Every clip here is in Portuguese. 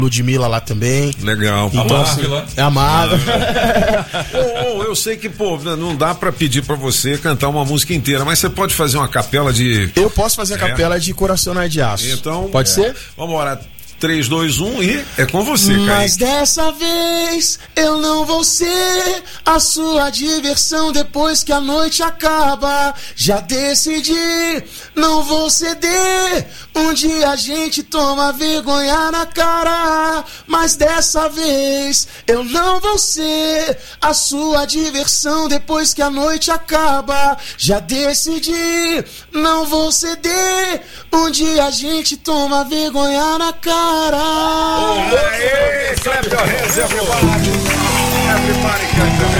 Ludmilla lá também. Legal. Então, assim, é amada. Eu sei que, pô, não dá pra pedir pra você cantar uma música inteira, mas você pode fazer uma capela de... Eu posso fazer a capela de Coração Não é de Aço. Então... Pode ser? Vamos orar. 3, 2, 1 e é com você, Kaique. Mas dessa vez eu não vou ser a sua diversão depois que a noite acaba. Já decidi, não vou ceder. Um dia a gente toma vergonha na cara. Mas dessa vez eu não vou ser a sua diversão depois que a noite acaba. Já decidi, não vou ceder. Um dia a gente toma vergonha na cara. Aê, clap your hands, everybody. Everybody clap your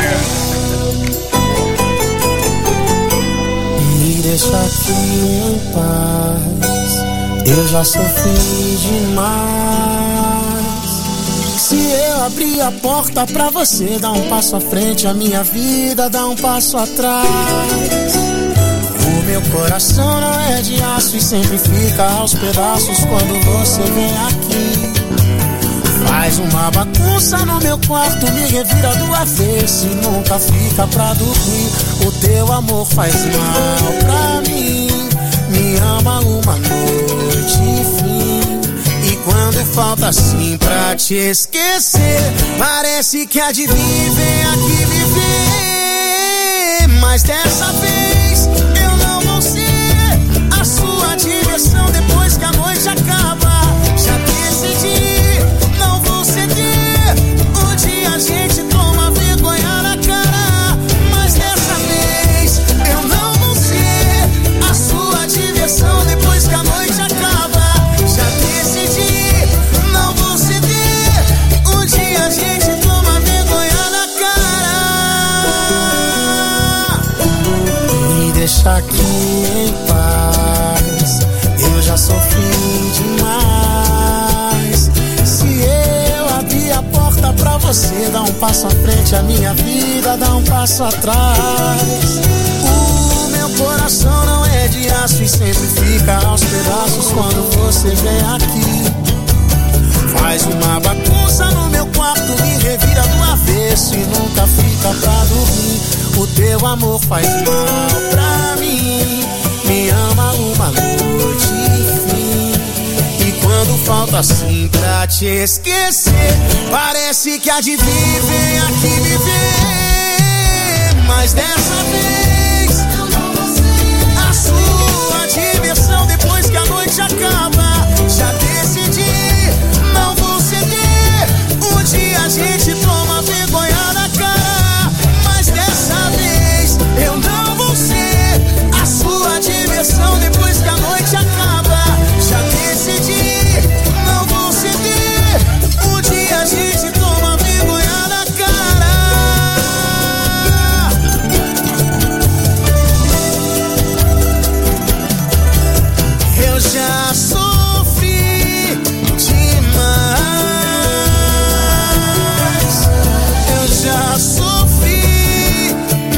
hands. Me deixa aqui em paz. Eu já sofri demais. Se eu abrir a porta pra você, dar um passo à frente, a minha vida dá um passo atrás. O meu coração não é de aço e sempre fica aos pedaços quando você vem aqui. Faz uma bagunça no meu quarto, me revira do avesso e nunca fica pra dormir. O teu amor faz mal pra mim, me ama uma noite e fim. E quando falta assim pra te esquecer, parece que há de vir, vem aqui viver. Mas dessa vez eu não vou ser a sua diversão depois que a noite acaba. Já decidi, não vou ceder. Um dia a gente toma vergonha na cara. Mas dessa vez eu não vou ser a sua diversão depois que a noite acaba. Já decidi, não vou ceder. Um dia a gente toma vergonha na cara. Me deixa aqui em paz. Eu já sofri demais. Se eu abrir a porta pra você, dá um passo à frente, a minha vida dá um passo atrás. O meu coração não é de aço e sempre fica aos pedaços quando você vem aqui. Faz uma bagunça no meu quarto, me revira do avesso e nunca fica pra dormir. O teu amor faz mal pra mim, me ama uma noite e fim. E quando falta assim pra te esquecer, parece que há de vir, vem aqui viver. Mas dessa vez eu não vou ser a sua diversão depois que a noite acaba. Já decidi, não vou ceder. Um dia a gente toma vergonha na cara. Mas dessa vez eu não vou ser a sua diversão depois que a noite acaba. Já decidi, não vou ceder. Um dia a gente toma vergonha na cara. Eu já sofri demais. Eu já sofri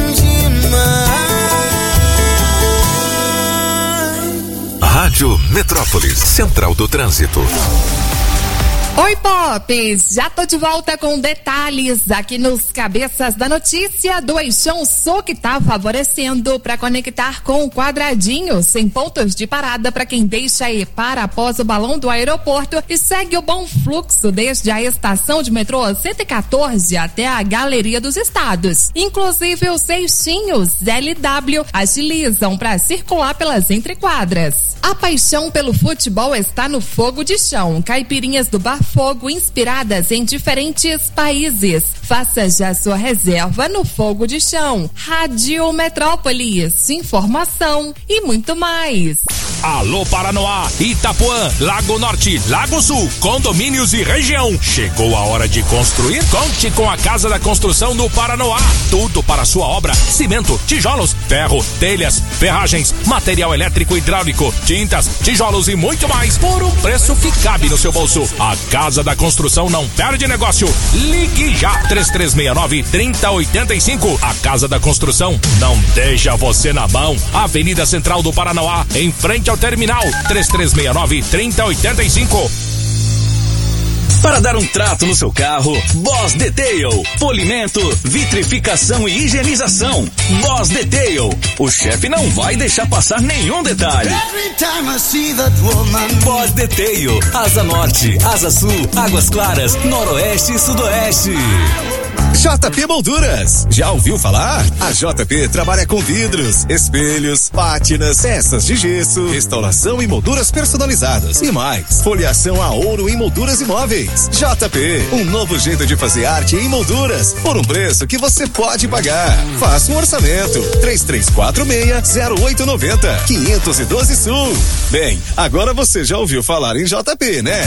demais. Rádio Metrópolis, Central do Trânsito. Oi, Pops! Já tô de volta com detalhes aqui nos Cabeças da Notícia do Eixão Sul, que tá favorecendo para conectar com o quadradinho, sem pontos de parada para quem deixa e para após o balão do aeroporto e segue o bom fluxo desde a estação de metrô 114 até a Galeria dos Estados. Inclusive os eixinhos LW agilizam para circular pelas entrequadras. A paixão pelo futebol está no fogo de chão. Caipirinhas do Bar Fogo inspiradas em diferentes países. Faça já sua reserva no Fogo de Chão. Rádio Metrópolis, informação e muito mais. Alô Paranoá, Itapuã, Lago Norte, Lago Sul, condomínios e região. Chegou a hora de construir? Conte com a Casa da Construção do Paranoá. Tudo para sua obra: cimento, tijolos, ferro, telhas, ferragens, material elétrico e hidráulico, tintas, tijolos e muito mais por um preço que cabe no seu bolso. A Casa da Construção não perde negócio. Ligue já, 3369-3085. A Casa da Construção não deixa você na mão. Avenida Central do Paranoá, em frente ao terminal, 3369-3085. Para dar um trato no seu carro, Boss Detail. Polimento, vitrificação e higienização. Boss Detail. O chefe não vai deixar passar nenhum detalhe. Boss Detail. Asa Norte, Asa Sul, Águas Claras, Noroeste e Sudoeste. JP Molduras. Já ouviu falar? A JP trabalha com vidros, espelhos, pátinas, peças de gesso, restauração e molduras personalizadas e mais. Foliação a ouro em molduras e móveis. JP, um novo jeito de fazer arte em molduras por um preço que você pode pagar. Faça um orçamento. 3346-0890, 512 Sul. Bem, agora você já ouviu falar em JP, né?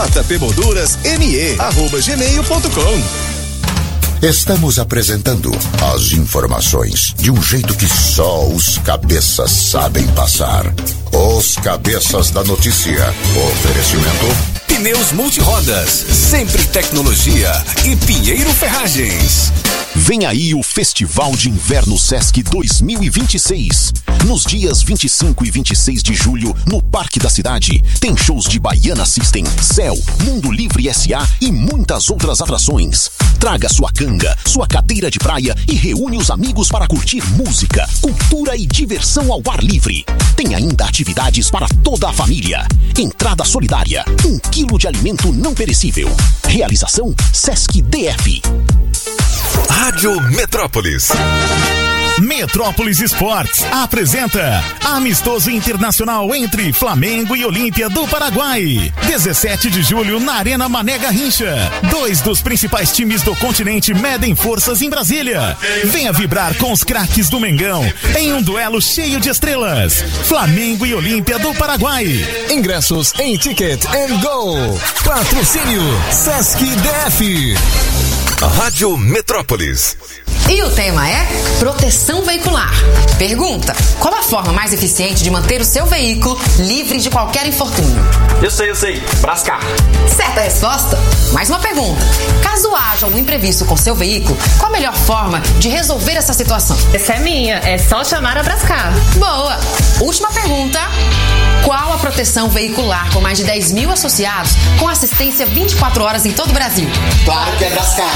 jpmoldurasme@gmail.com. Estamos apresentando as informações de um jeito que só os cabeças sabem passar. Os Cabeças da Notícia. Oferecimento Pneus Multirodas, sempre tecnologia e Pinheiro Ferragens. Vem aí o Festival de Inverno Sesc 2026. Nos dias 25 e 26 de julho, no Parque da Cidade, tem shows de Baiana System, Céu, Mundo Livre S.A. e muitas outras atrações. Traga sua canga, sua cadeira de praia e reúne os amigos para curtir música, cultura e diversão ao ar livre. Tem ainda atividades para toda a família. Entrada solidária, 1 quilo de alimento não perecível. Realização Sesc DF. Rádio Metrópolis. Metrópolis Esportes apresenta Amistoso Internacional entre Flamengo e Olímpia do Paraguai. 17 de julho na Arena Mané Garrincha. 2 dos principais times do continente medem forças em Brasília. Venha vibrar com os craques do Mengão em um duelo cheio de estrelas. Flamengo e Olímpia do Paraguai. Ingressos em Ticket and Go. Patrocínio Sesc DF. Rádio Metrópolis. E o tema é proteção veicular. Pergunta: qual a forma mais eficiente de manter o seu veículo livre de qualquer infortúnio? Eu sei. Brascar. Certa resposta. Mais uma pergunta: caso haja algum imprevisto com seu veículo, qual a melhor forma de resolver essa situação? Essa é minha, é só chamar a Brascar. Boa. Última pergunta: qual a proteção veicular com mais de 10 mil associados com assistência 24 horas em todo o Brasil? Claro que é Brascar.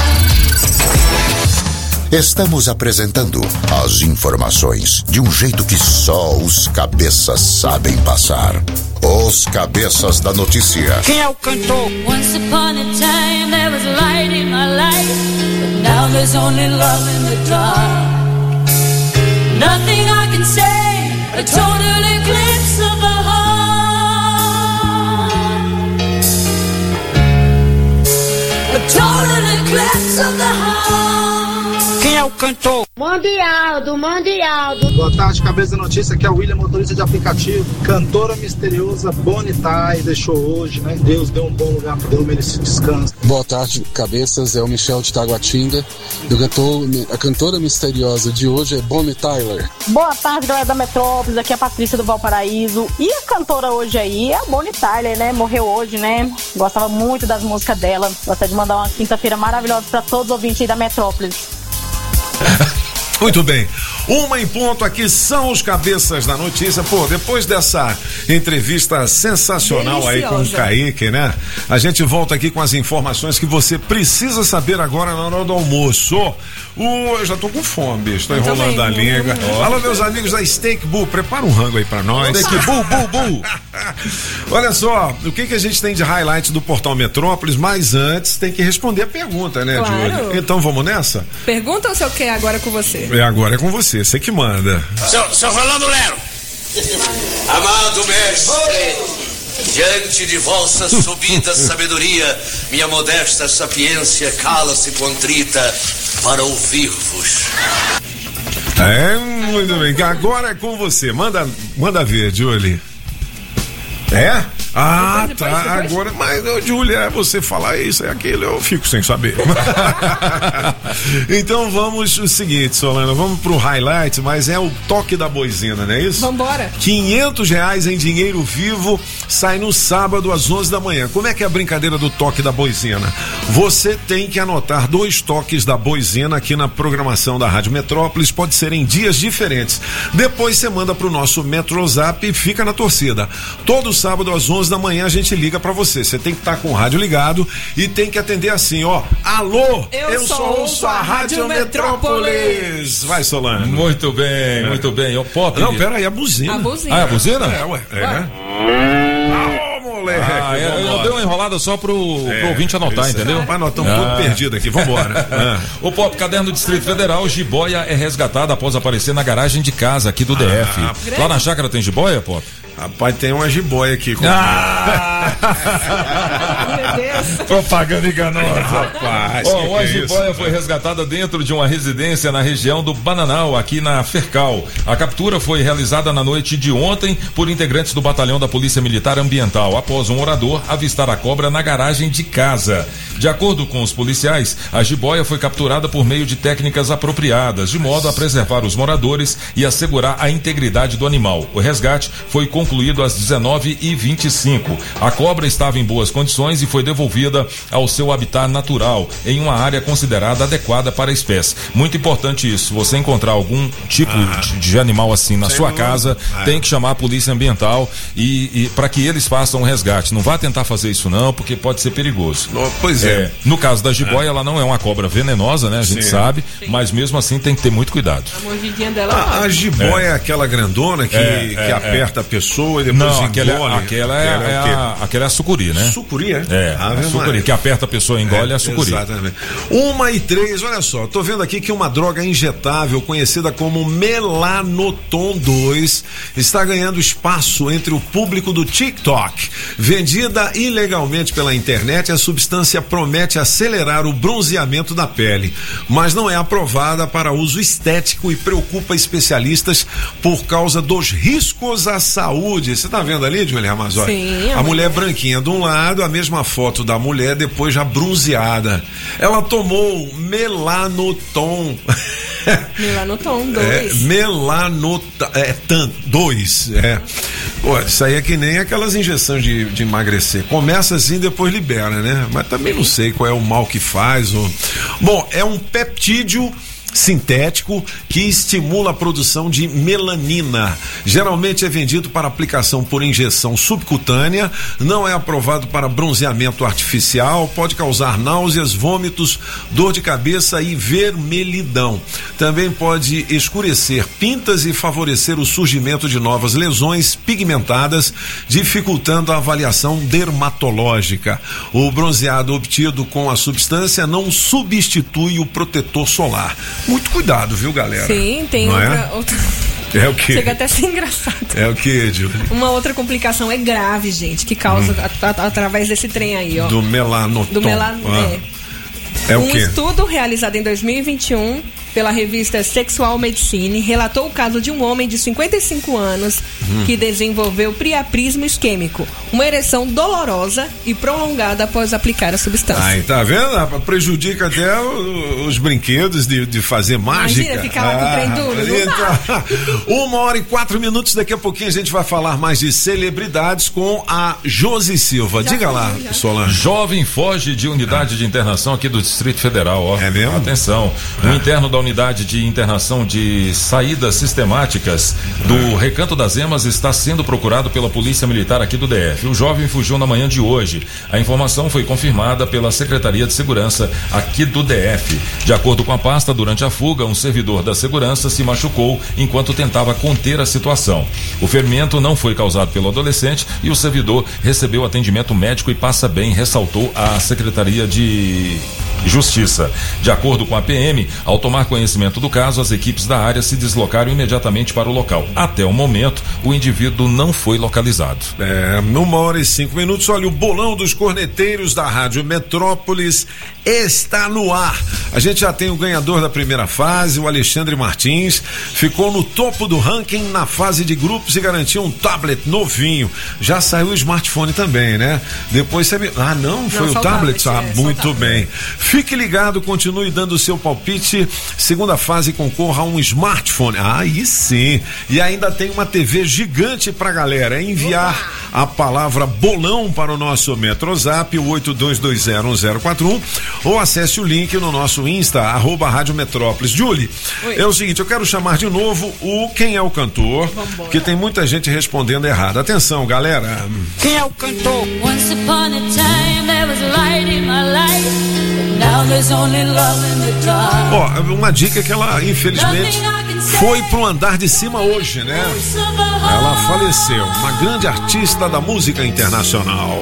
Estamos apresentando as informações de um jeito que só os cabeças sabem passar. Os Cabeças da Notícia. Quem é o cantor? Once upon a time there was light in my life, but now there's only love in the dark. Nothing I can say, a total eclipse of the heart. A total eclipse of the heart. Quem é o cantor? Mondialdo. Boa tarde, Cabeça da Notícia, aqui é o William, motorista de aplicativo. Cantora misteriosa Bonnie Tyler deixou hoje, né? Deus deu um bom lugar para ela, merecido descanso. Boa tarde, Cabeças, é o Michel de Taguatinga. A cantora misteriosa de hoje é Bonnie Tyler. Boa tarde, galera da Metrópolis, aqui é a Patrícia do Valparaíso. E a cantora hoje aí é a Bonnie Tyler, né? Morreu hoje, né? Gostava muito das músicas dela. Gostaria de mandar uma quinta-feira maravilhosa para todos os ouvintes aí da Metrópolis. Muito bem, 1 em ponto, aqui são os Cabeças da Notícia. Pô, depois dessa entrevista sensacional deliciosa aí com o Kaique, né? A gente volta aqui com as informações que você precisa saber agora na hora do almoço. Eu já tô com fome, bicho, tô enrolando a língua. Fala, meus amigos da Steak Bull, prepara um rango aí pra nós. Steak Bull. Olha só, o que a gente tem de highlights do Portal Metrópolis, mas antes tem que responder a pergunta, né, claro. Júlia? Então vamos nessa? Pergunta ou se eu quero agora com você? Agora é com você que manda. Seu Rolando Lero. Amado mestre, diante de vossa subida sabedoria, minha modesta sapiência cala-se contrita para ouvir-vos. Muito bem, agora é com você. Manda ver, Julie. É? Ah, depois. Agora, mas, Júlia, você falar isso e aquilo, eu fico sem saber. Então vamos o seguinte, Solana, vamos pro highlight, mas é o toque da boizina, não é isso? Vambora. R$500 em dinheiro vivo sai no sábado às 11 da manhã. Como é que é a brincadeira do toque da boizina? Você tem que anotar 2 toques da boizina aqui na programação da Rádio Metrópolis, pode ser em dias diferentes. Depois você manda pro nosso Metrozap e fica na torcida. Todo sábado às 11 11 da manhã a gente liga pra você. Você tem que estar com o rádio ligado e tem que atender assim, ó. Alô, eu só ouço a Rádio Metrópolis. Vai, Solange. Muito bem, muito bem. O Pop. Não, pera aí, a buzina. Ah, a buzina? Ué. Moleque. Eu dei uma enrolada só pro ouvinte anotar, entendeu? Mas nós estamos todos perdidos aqui, vambora. O Pop, caderno do Distrito Federal, jiboia é resgatada após aparecer na garagem de casa aqui do DF. Lá na chácara tem jiboia, Pop? Rapaz, tem uma jiboia aqui. Meu Deus. Propaganda enganosa. Rapaz, a jiboia foi resgatada dentro de uma residência na região do Bananal, aqui na Fercal. A captura foi realizada na noite de ontem por integrantes do batalhão da Polícia Militar Ambiental, após um morador avistar a cobra na garagem de casa. De acordo com os policiais, a jiboia foi capturada por meio de técnicas apropriadas, de modo a preservar os moradores e assegurar a integridade do animal. O resgate foi concluído às 19h25. A cobra estava em boas condições e foi devolvida ao seu habitat natural, em uma área considerada adequada para a espécie. Muito importante isso. Você encontrar algum tipo de animal assim na sua casa, tem que chamar a polícia ambiental e para que eles façam o resgate. Não vá tentar fazer isso não, porque pode ser perigoso. Pois é. No caso da jiboia, ela não é uma cobra venenosa, né? A gente sabe, mas mesmo assim tem que ter muito cuidado. A mordidinha dela. A jiboia é aquela grandona que aperta a pessoa e depois não, engole. Aquela é a sucuri, né? Sucuri, é? A sucuri, que aperta a pessoa e engole é a sucuri. Exatamente. 1h03, olha só, tô vendo aqui que uma droga injetável conhecida como Melanoton 2 está ganhando espaço entre o público do TikTok. Vendida ilegalmente pela internet, a substância promete acelerar o bronzeamento da pele, mas não é aprovada para uso estético e preocupa especialistas por causa dos riscos à saúde. Você tá vendo ali, Julia Ramazotti? Sim. A mulher branquinha de um lado, a mesma foto da mulher depois já bronzeada. Ela tomou Melanoton. Melanoton 2. Melanotan 2. Pô, isso aí é que nem aquelas injeções de emagrecer. Começa assim, depois libera, né? Mas também não sei qual é o mal que faz. Bom, é um peptídeo sintético que estimula a produção de melanina. Geralmente é vendido para aplicação por injeção subcutânea, não é aprovado para bronzeamento artificial, pode causar náuseas, vômitos, dor de cabeça e vermelhidão. Também pode escurecer pintas e favorecer o surgimento de novas lesões pigmentadas, dificultando a avaliação dermatológica. O bronzeado obtido com a substância não substitui o protetor solar. Muito cuidado, viu, galera? Sim, tem outra. É o quê? Chega até a ser engraçado. É o quê, Gil? Uma outra complicação grave, gente, que causa através desse trem aí, ó. Do melanoton. Um estudo realizado em 2021 pela revista Sexual Medicine relatou o caso de um homem de 55 anos que desenvolveu priapismo isquêmico, uma ereção dolorosa e prolongada após aplicar a substância. Aí, tá vendo? Prejudica até os brinquedos de fazer mágica. Imagina ficar lá com o trem duro, não dá. 1h04, daqui a pouquinho a gente vai falar mais de celebridades com a Josi Silva. Diga lá, Solange. Jovem foge de unidade de internação aqui do Distrito Federal, ó. É mesmo? Atenção, o interno da unidade de internação de saídas sistemáticas do Recanto das Emas está sendo procurado pela Polícia Militar aqui do DF. O jovem fugiu na manhã de hoje. A informação foi confirmada pela Secretaria de Segurança aqui do DF. De acordo com a pasta, durante a fuga, um servidor da segurança se machucou enquanto tentava conter a situação. O ferimento não foi causado pelo adolescente e o servidor recebeu atendimento médico e passa bem, ressaltou a Secretaria de Justiça. De acordo com a PM, ao tomar conhecimento do caso, as equipes da área se deslocaram imediatamente para o local. Até o momento, o indivíduo não foi localizado. 1h05. Olha, o bolão dos corneteiros da Rádio Metrópolis está no ar. A gente já tem o ganhador da primeira fase, o Alexandre Martins, ficou no topo do ranking na fase de grupos e garantiu um tablet novinho. Já saiu o smartphone também, né? Depois você foi o tablet? Muito bem. Fique ligado, continue dando o seu palpite. Segunda fase, concorra a um smartphone. Aí sim. E ainda tem uma TV gigante pra galera. É enviar a palavra bolão para o nosso Metrozap, o 82201041, ou acesse o link no nosso Insta, @Rádio Metrópolis. Julie, é o seguinte, eu quero chamar de novo o Quem é o Cantor, porque tem muita gente respondendo errado. Atenção, galera. Quem é o cantor? Once upon a time there was light in my life, but now there's only love in the dark. Ó, uma dica que ela, infelizmente, foi pro andar de cima hoje, né? Ela faleceu, uma grande artista da música internacional.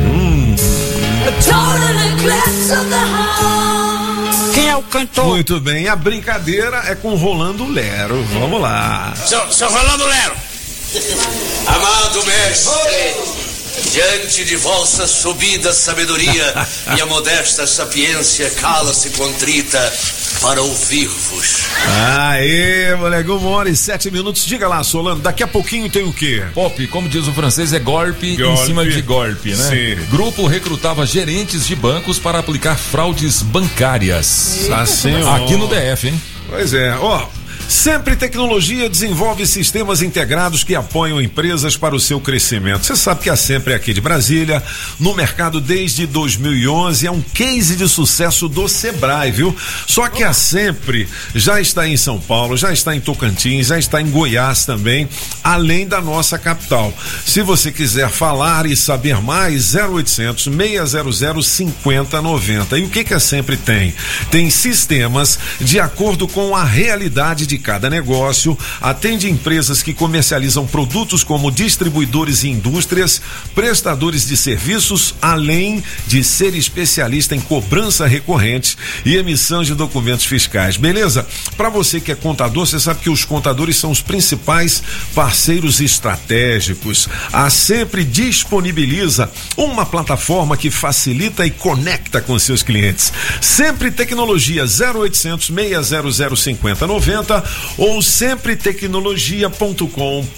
Quem é o cantor? Muito bem, a brincadeira é com Rolando Lero. Vamos lá. Seu Rolando Lero. Amado mestre, diante de vossa subida sabedoria, minha modesta sapiência cala-se contrita para ouvir-vos. Aê, moleque, 1h07. Diga lá, Solano, daqui a pouquinho tem o quê? Pop, como diz o francês, é golpe em cima de golpe, né? Sim. Grupo recrutava gerentes de bancos para aplicar fraudes bancárias. Aqui no DF, hein? Pois é, ó. Sempre Tecnologia desenvolve sistemas integrados que apoiam empresas para o seu crescimento. Você sabe que a Sempre é aqui de Brasília, no mercado desde 2011, é um case de sucesso do Sebrae, viu? Só que a Sempre já está em São Paulo, já está em Tocantins, já está em Goiás também, além da nossa capital. Se você quiser falar e saber mais, 0800 600 5090. E o que a Sempre tem? Tem sistemas de acordo com a realidade de cada negócio, atende empresas que comercializam produtos como distribuidores e indústrias, prestadores de serviços, além de ser especialista em cobrança recorrente e emissão de documentos fiscais. Beleza? Para você que é contador, você sabe que os contadores são os principais parceiros estratégicos. A Sempre disponibiliza uma plataforma que facilita e conecta com seus clientes. Sempre Tecnologia, 0800 600 5090 ou sempretecnologia.com.br.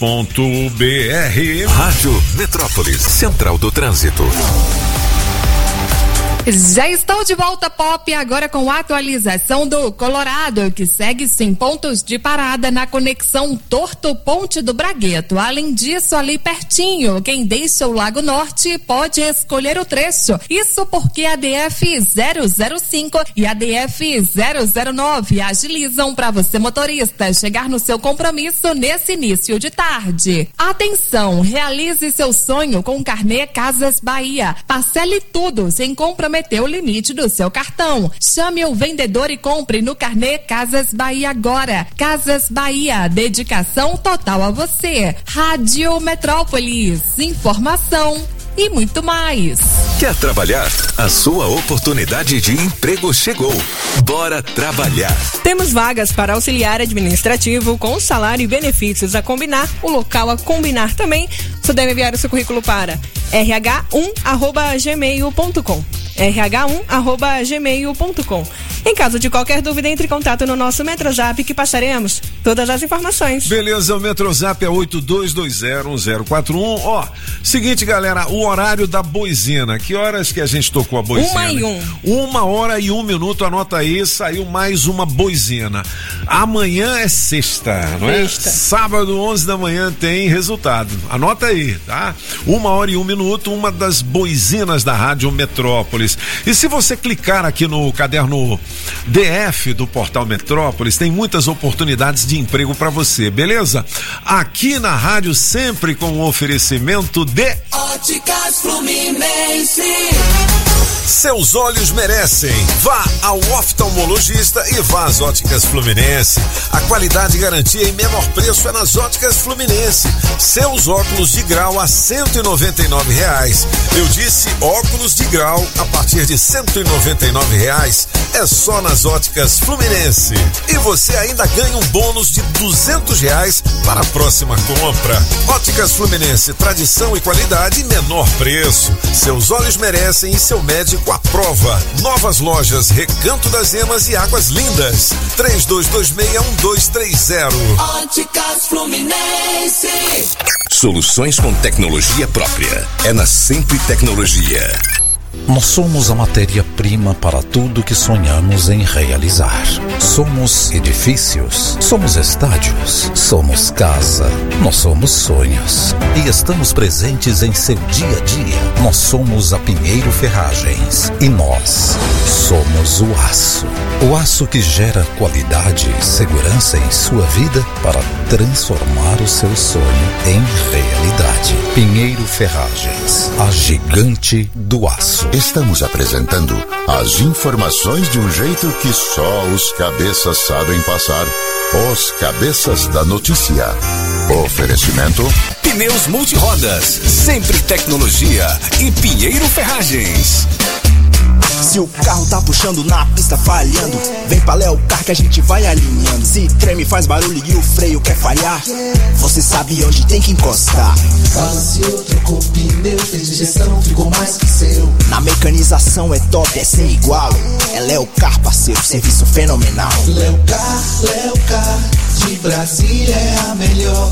Rádio Metrópolis, Central do Trânsito. Já estou de volta, Pop, agora com a atualização do Colorado, que segue sem pontos de parada na conexão Torto Ponte do Bragueto. Além disso, ali pertinho, quem deixa o Lago Norte pode escolher o trecho. Isso porque a DF 005 e a DF 009 agilizam para você, motorista, chegar no seu compromisso nesse início de tarde. Atenção, realize seu sonho com o carnê Casas Bahia. Parcele tudo sem comprometer o limite do seu cartão. Chame o vendedor e compre no carnê Casas Bahia agora. Casas Bahia, dedicação total a você. Rádio Metrópolis, informação e muito mais. Quer trabalhar? A sua oportunidade de emprego chegou. Bora trabalhar. Temos vagas para auxiliar administrativo com salário e benefícios a combinar, o local a combinar também. Você deve enviar o seu currículo para rh1@gmail.com. rh1@gmail.com. Em caso de qualquer dúvida, entre em contato no nosso Metrozap que passaremos todas as informações. Beleza, o Metrozap é 82201041. Ó, seguinte, galera, o horário da boizina. Que horas que a gente tocou a boizina? 1h01. 1h01, anota aí, saiu mais uma boizina. Amanhã é sexta, não é? Sexta. Sábado, 11 da manhã, tem resultado. Anota aí, tá? 1h01, uma das boizinas da Rádio Metrópolis. E se você clicar aqui no caderno DF do Portal Metrópolis, tem muitas oportunidades de emprego para você, beleza? Aqui na rádio, sempre com o oferecimento de Óticas Fluminense. Seus olhos merecem. Vá ao oftalmologista e vá às Óticas Fluminense. A qualidade e garantia em menor preço é nas Óticas Fluminense. Seus óculos de grau a R$199. Eu disse óculos de grau a partir de R$199. É só nas Óticas Fluminense. E você ainda ganha um bônus de R$200 para a próxima compra. Óticas Fluminense, tradição e qualidade em menor preço. Seus olhos merecem e seu médico a prova. Novas lojas Recanto das Emas e Águas Lindas. 3226-1230. Óticas Fluminense. Soluções com tecnologia própria. É na Sempre Tecnologia. Nós somos a matéria-prima para tudo que sonhamos em realizar. Somos edifícios, somos estádios, somos casa, nós somos sonhos. E estamos presentes em seu dia a dia. Nós somos a Pinheiro Ferragens e nós somos o aço. O aço que gera qualidade e segurança em sua vida para transformar o seu sonho em realidade. Pinheiro Ferragens, a gigante do aço. Estamos apresentando as informações de um jeito que só os cabeças sabem passar. Os Cabeças da Notícia. Oferecimento: Pneus Multirodas, sempre tecnologia e Pinheiro Ferragens. Se o carro tá puxando na pista falhando, vem pra Leocar que a gente vai alinhando. Se treme, faz barulho e o freio quer falhar, você sabe onde tem que encostar. Balanceou, trocou pneu, fez injeção, ficou mais que seu. Na mecanização é top, é sem igual. É Leocar, parceiro, serviço fenomenal. Leocar, de Brasília é a melhor.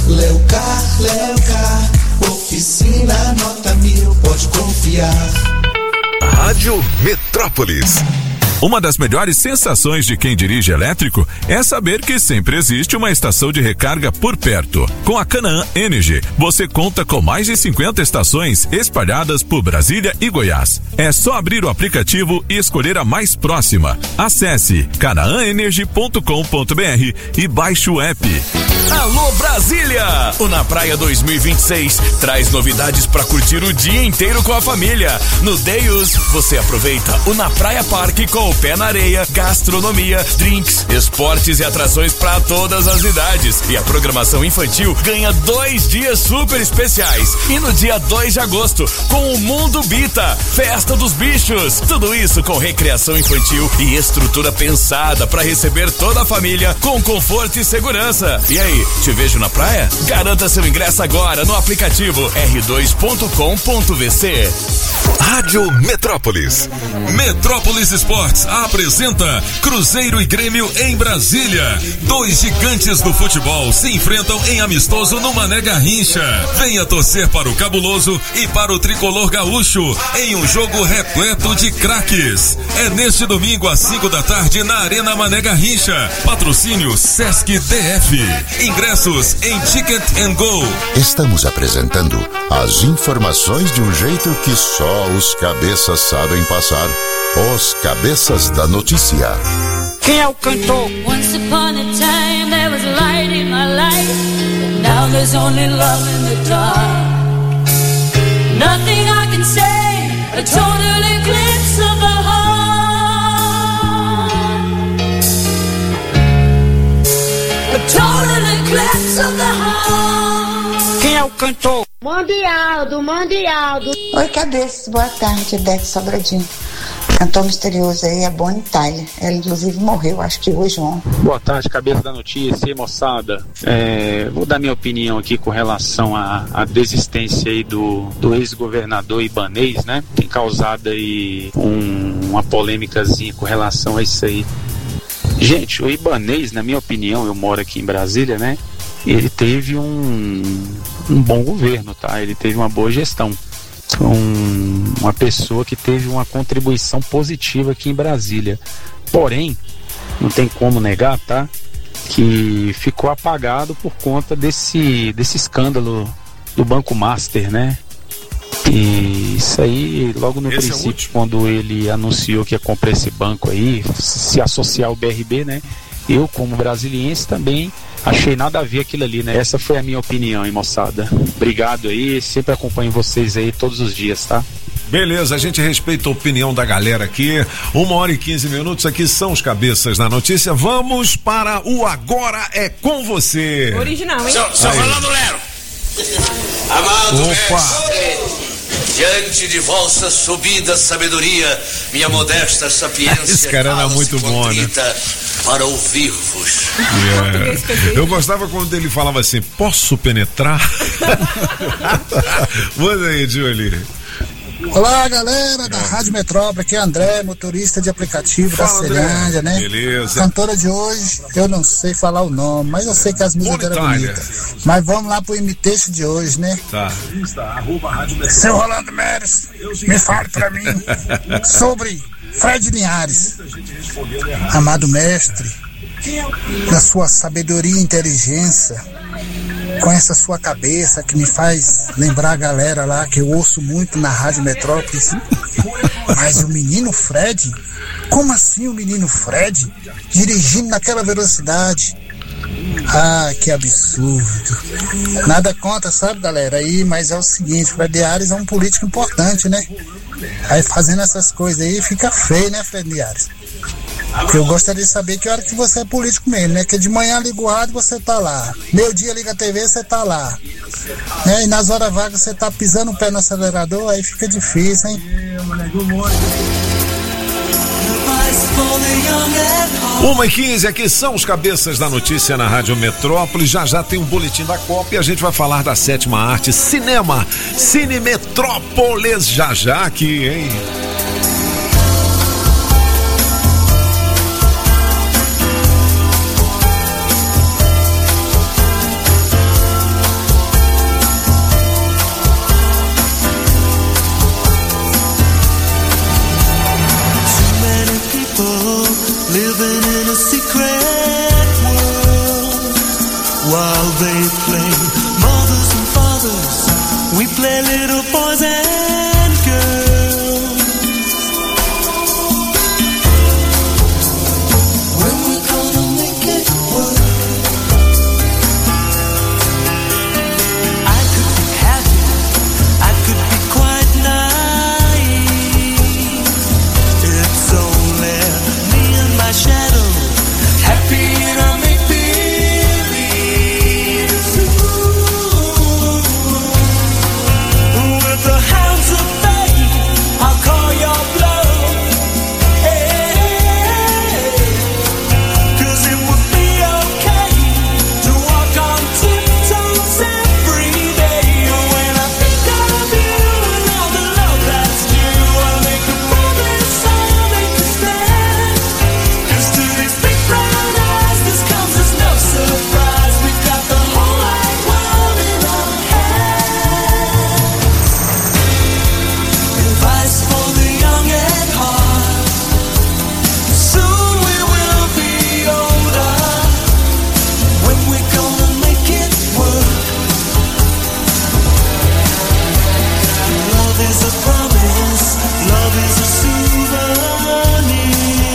Leocar, oficina nota 1000, pode confiar. Rádio Metrópolis. Uma das melhores sensações de quem dirige elétrico é saber que sempre existe uma estação de recarga por perto. Com a Canaã Energy, você conta com mais de 50 estações espalhadas por Brasília e Goiás. É só abrir o aplicativo e escolher a mais próxima. Acesse canaãenergy.com.br e baixe o app. Alô Brasília! O Na Praia 2026 traz novidades para curtir o dia inteiro com a família. No Deus, você aproveita o Na Praia Parque com o pé na areia, gastronomia, drinks, esportes e atrações para todas as idades. E a programação infantil ganha 2 dias super especiais. E no dia 2 de agosto, com o Mundo Bita, Festa dos Bichos. Tudo isso com recreação infantil e estrutura pensada para receber toda a família com conforto e segurança. E aí, te vejo na praia? Garanta seu ingresso agora no aplicativo r2.com.vc. Rádio Metrópolis. Metrópolis Esportes apresenta Cruzeiro e Grêmio em Brasília. 2 gigantes do futebol se enfrentam em amistoso no Mané Garrincha. Venha torcer para o Cabuloso e para o Tricolor Gaúcho em um jogo repleto de craques. É neste domingo às 5 da tarde na Arena Mané Garrincha. Patrocínio Sesc DF. Ingressos em Ticket and Go. Estamos apresentando as informações de um jeito que só os cabeças sabem passar. Os Cabeças da Notícia. Quem é o cantor? Once upon a time there was light in my life, but now there's only love in the dark. Nothing I can say, a total eclipse of the heart. A total eclipse of the heart. Quem é o cantor? Mandialdo. Oi, cabeças, boa tarde, Beth Sobradinho. Cantor misterioso aí é Bonnie Tyler. Ela inclusive morreu, acho que hoje ontem. Boa tarde, cabeça da notícia. E aí, moçada, vou dar minha opinião aqui com relação à desistência aí do ex-governador Ibanez, né? Tem causado aí uma polêmicazinha com relação a isso aí. Gente, o Ibanez, na minha opinião, eu moro aqui em Brasília, né? Ele teve um bom governo, tá? Ele teve uma boa gestão. Uma pessoa que teve uma contribuição positiva aqui em Brasília. Porém, não tem como negar, tá? Que ficou apagado por conta desse escândalo do Banco Master, né? E isso aí, logo no princípio, quando ele anunciou que ia comprar esse banco aí, se associar ao BRB, né? Eu, como brasiliense, também achei nada a ver aquilo ali, né? Essa foi a minha opinião, hein, moçada? Obrigado aí, sempre acompanho vocês aí todos os dias, tá? Beleza, a gente respeita a opinião da galera aqui. 1h15, aqui são os Cabeças da Notícia. Vamos para o Agora é com você. Original, hein? Seu Rolando Lero. Amado mestre, diante de vossa subida sabedoria, minha modesta sapiência. Esse cara era muito bom, né? Para ouvir-vos. Eu gostava quando ele falava assim: posso penetrar? Manda aí, Julie. Olá, galera da Rádio Metrópole, aqui é André, motorista de aplicativo da Ceilândia, né? Beleza. Cantora de hoje, eu não sei falar o nome, mas eu sei que as músicas eram bonitas. Mas vamos lá pro imitation de hoje, né? Tá. Seu Rolando Meres, me fale pra mim sobre Fred Linhares. Amado mestre, na sua sabedoria e inteligência, com essa sua cabeça que me faz lembrar a galera lá que eu ouço muito na Rádio Metrópolis. Mas o menino Fred? Como assim o menino Fred? Dirigindo naquela velocidade? Ah, que absurdo. Nada contra, sabe, galera? Aí, mas é o seguinte, Fred Linhares é um político importante, né? Aí fazendo essas coisas aí fica feio, né, Fred Linhares? Porque eu gostaria de saber que hora que você é político mesmo, né? Que de manhã liga o rádio, você tá lá. Meio dia liga a TV, você tá lá. Né? E nas horas vagas você tá pisando o pé no acelerador, aí fica difícil, hein? 1h15, aqui são os cabeças da notícia na Rádio Metrópole. Já tem um boletim da Copa e a gente vai falar da 7ª arte, cinema, Cine Metrópolis, já aqui, hein? Living in a secret world. While they play mothers and fathers, we play little boys and girls. When we're gonna make it work. I could be happy, I could be quite naive. It's only my shadow, happy in a make-believe. With the hounds of fate, I'll call your bluff. Hey, 'cause it would be okay to walk on tiptoes every day. When I think of you and all the love that's due, I'll make a promise, I'll make a stand. To these big brown eyes, this comes as no surprise. We've got the whole wide world in our hands. Advice for the young at heart. Soon we will be older. When we're gonna make it work. Love is a promise. Love is a souvenir.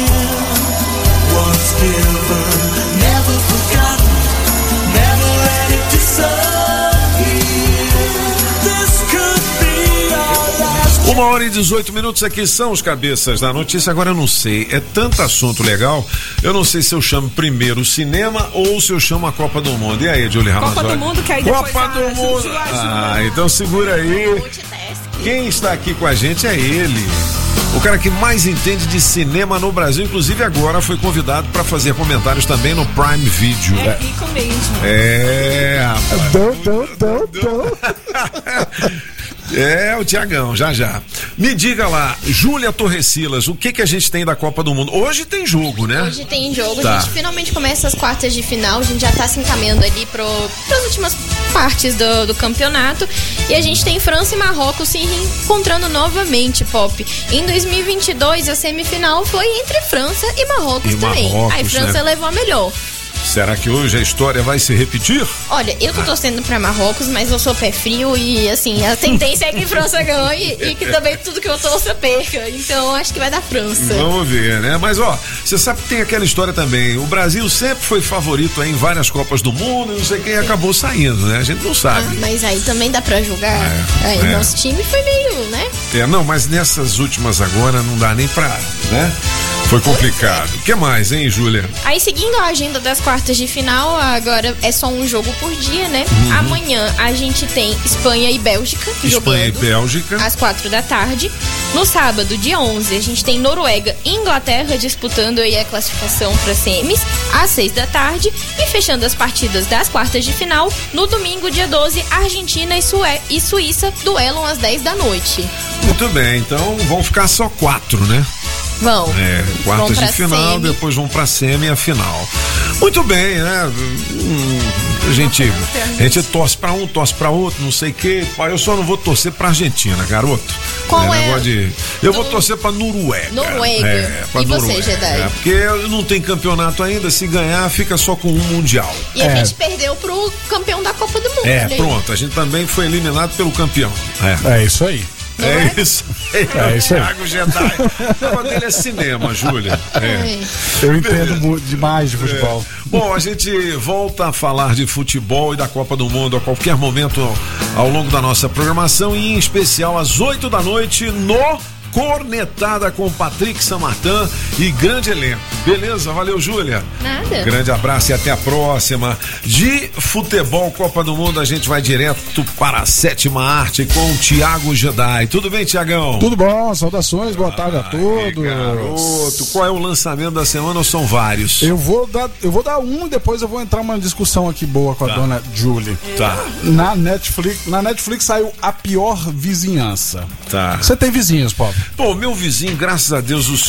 Once given, never forgotten, never let it disappear. This could be our last. 1h18, aqui são os cabeças da notícia. Agora eu não sei, é tanto assunto legal, eu não sei se eu chamo primeiro o cinema ou se eu chamo a Copa do Mundo. E aí, Julie Ramazotti? Copa do Mundo, que aí depois Copa do Mundo! Então segura aí. Quem está aqui com a gente é ele, o cara que mais entende de cinema no Brasil, inclusive agora foi convidado para fazer comentários também no Prime Video. É rico mesmo. É, o Tiagão, já. Me diga lá, Júlia Torrecilas, o que a gente tem da Copa do Mundo? Hoje tem jogo, né? Hoje tem jogo, Tá. A gente finalmente começa as quartas de final, a gente já tá se encaminhando ali pras últimas partes do campeonato, e a gente tem França e Marrocos se reencontrando novamente, Pop. Em 2022, a semifinal foi entre França e Marrocos também. Marrocos, Aí França né? levou a melhor. Será que hoje a história vai se repetir? Olha, eu tô torcendo pra Marrocos, mas eu sou pé frio e, assim, a tendência é que França ganhe e que também tudo que eu torço perca. Então, acho que vai dar França. Vamos ver, né? Mas, ó, você sabe que tem aquela história também. O Brasil sempre foi favorito aí em várias Copas do Mundo, não sei quem acabou saindo, né? A gente não sabe. Mas aí também dá pra julgar. Nosso time foi meio, né? Não, mas nessas últimas agora não dá nem pra, né? Foi complicado. O que mais, hein, Júlia? Aí, seguindo a agenda das quartas de final, agora é só um jogo por dia, né? Amanhã a gente tem Espanha e Bélgica às 4 da tarde. No sábado, dia 11, a gente tem Noruega e Inglaterra disputando aí a classificação para semis às 6 da tarde. E fechando as partidas das quartas de final, no domingo, dia 12, Argentina e Suíça duelam às 10 da noite. Muito bem, então vão ficar só 4, né? Vão. Quartas de final, depois vão pra semi e a final. Muito bem, né? A gente torce pra um, torce pra outro, não sei o quê. Eu só não vou torcer pra Argentina, garoto. Qual é? Eu vou torcer pra Noruega. E você, Jedi? Porque não tem campeonato ainda, se ganhar, fica só com um mundial. E a gente perdeu pro campeão da Copa do Mundo. Pronto, a gente também foi eliminado pelo campeão. É isso aí. É isso aí. Thiago Jedi. O negócio dele é cinema, Júlia. Eu entendo demais de futebol. Bom, a gente volta a falar de futebol e da Copa do Mundo a qualquer momento ao longo da nossa programação e em especial às 8 da noite no Cornetada com Patrick Samartan e grande elenco. Beleza? Valeu, Júlia. Nada. Grande abraço e até a próxima. De futebol Copa do Mundo, a gente vai direto para a sétima arte com o Thiago Jedi. Tudo bem, Thiagão? Tudo bom, saudações, boa tarde a todos. Garoto, qual é o lançamento da semana ou são vários? Eu vou dar um e depois eu vou entrar numa discussão aqui boa com a dona Julie. Tá. Na Netflix saiu A Pior Vizinhança. Tá. Você tem vizinhos, Pop? Pô, meu vizinho, graças a Deus, o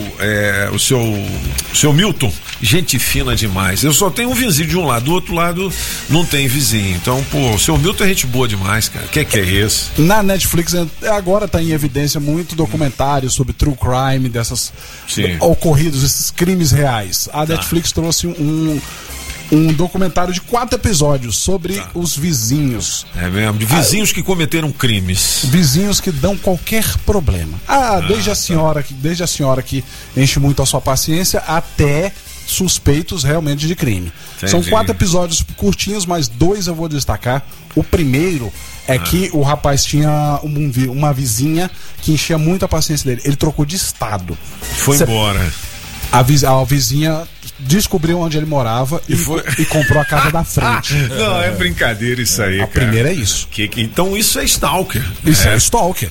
seu Milton, gente fina demais. Eu só tenho um vizinho de um lado, do outro lado não tem vizinho. Então, pô, o seu Milton é gente boa demais, cara. Que é isso? Na Netflix agora tá em evidência muito documentário sobre true crime, dessas ocorridos, esses crimes reais. A Netflix trouxe um documentário de 4 episódios sobre os vizinhos. É mesmo? De vizinhos que cometeram crimes. Vizinhos que dão qualquer problema. Desde a senhora que enche muito a sua paciência até suspeitos realmente de crime. Entendi. São 4 episódios curtinhos, mas 2 eu vou destacar. O primeiro é que o rapaz tinha uma vizinha que enchia muito a paciência dele. Ele trocou de estado. Foi embora. A vizinha descobriu onde ele morava e comprou a casa da frente. Não, é brincadeira isso aí, a primeira é isso. Então isso é stalker. Isso é stalker.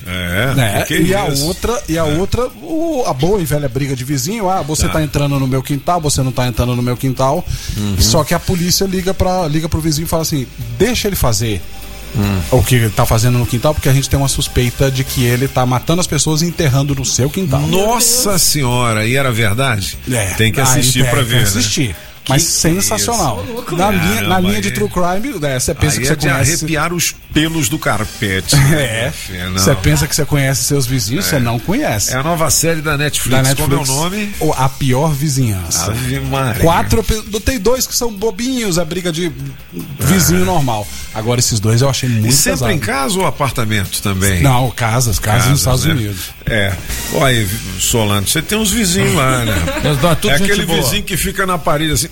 E a outra, a boa e velha briga de vizinho, você tá entrando no meu quintal, você não tá entrando no meu quintal. Só que a polícia liga pro vizinho e fala assim, deixa ele fazer o que ele tá fazendo no quintal, porque a gente tem uma suspeita de que ele tá matando as pessoas e enterrando no seu quintal. Nossa senhora, e era verdade? Tem que assistir pra ver. Tem que assistir. Mas sensacional. Na linha de true crime, você pensa que você conhece. Arrepiar os pelos do carpete. Você pensa que você conhece seus vizinhos, você não conhece. É a nova série da Netflix. Como é o nome? A Pior Vizinhança. Tem 2 que são bobinhos, a briga de vizinho normal. Agora esses 2 eu achei muito pesado. Sempre em casa ou apartamento também? Não, casas nos Estados Unidos. Olha aí, Solano, você tem uns vizinhos lá, né? É aquele vizinho que fica na parede assim.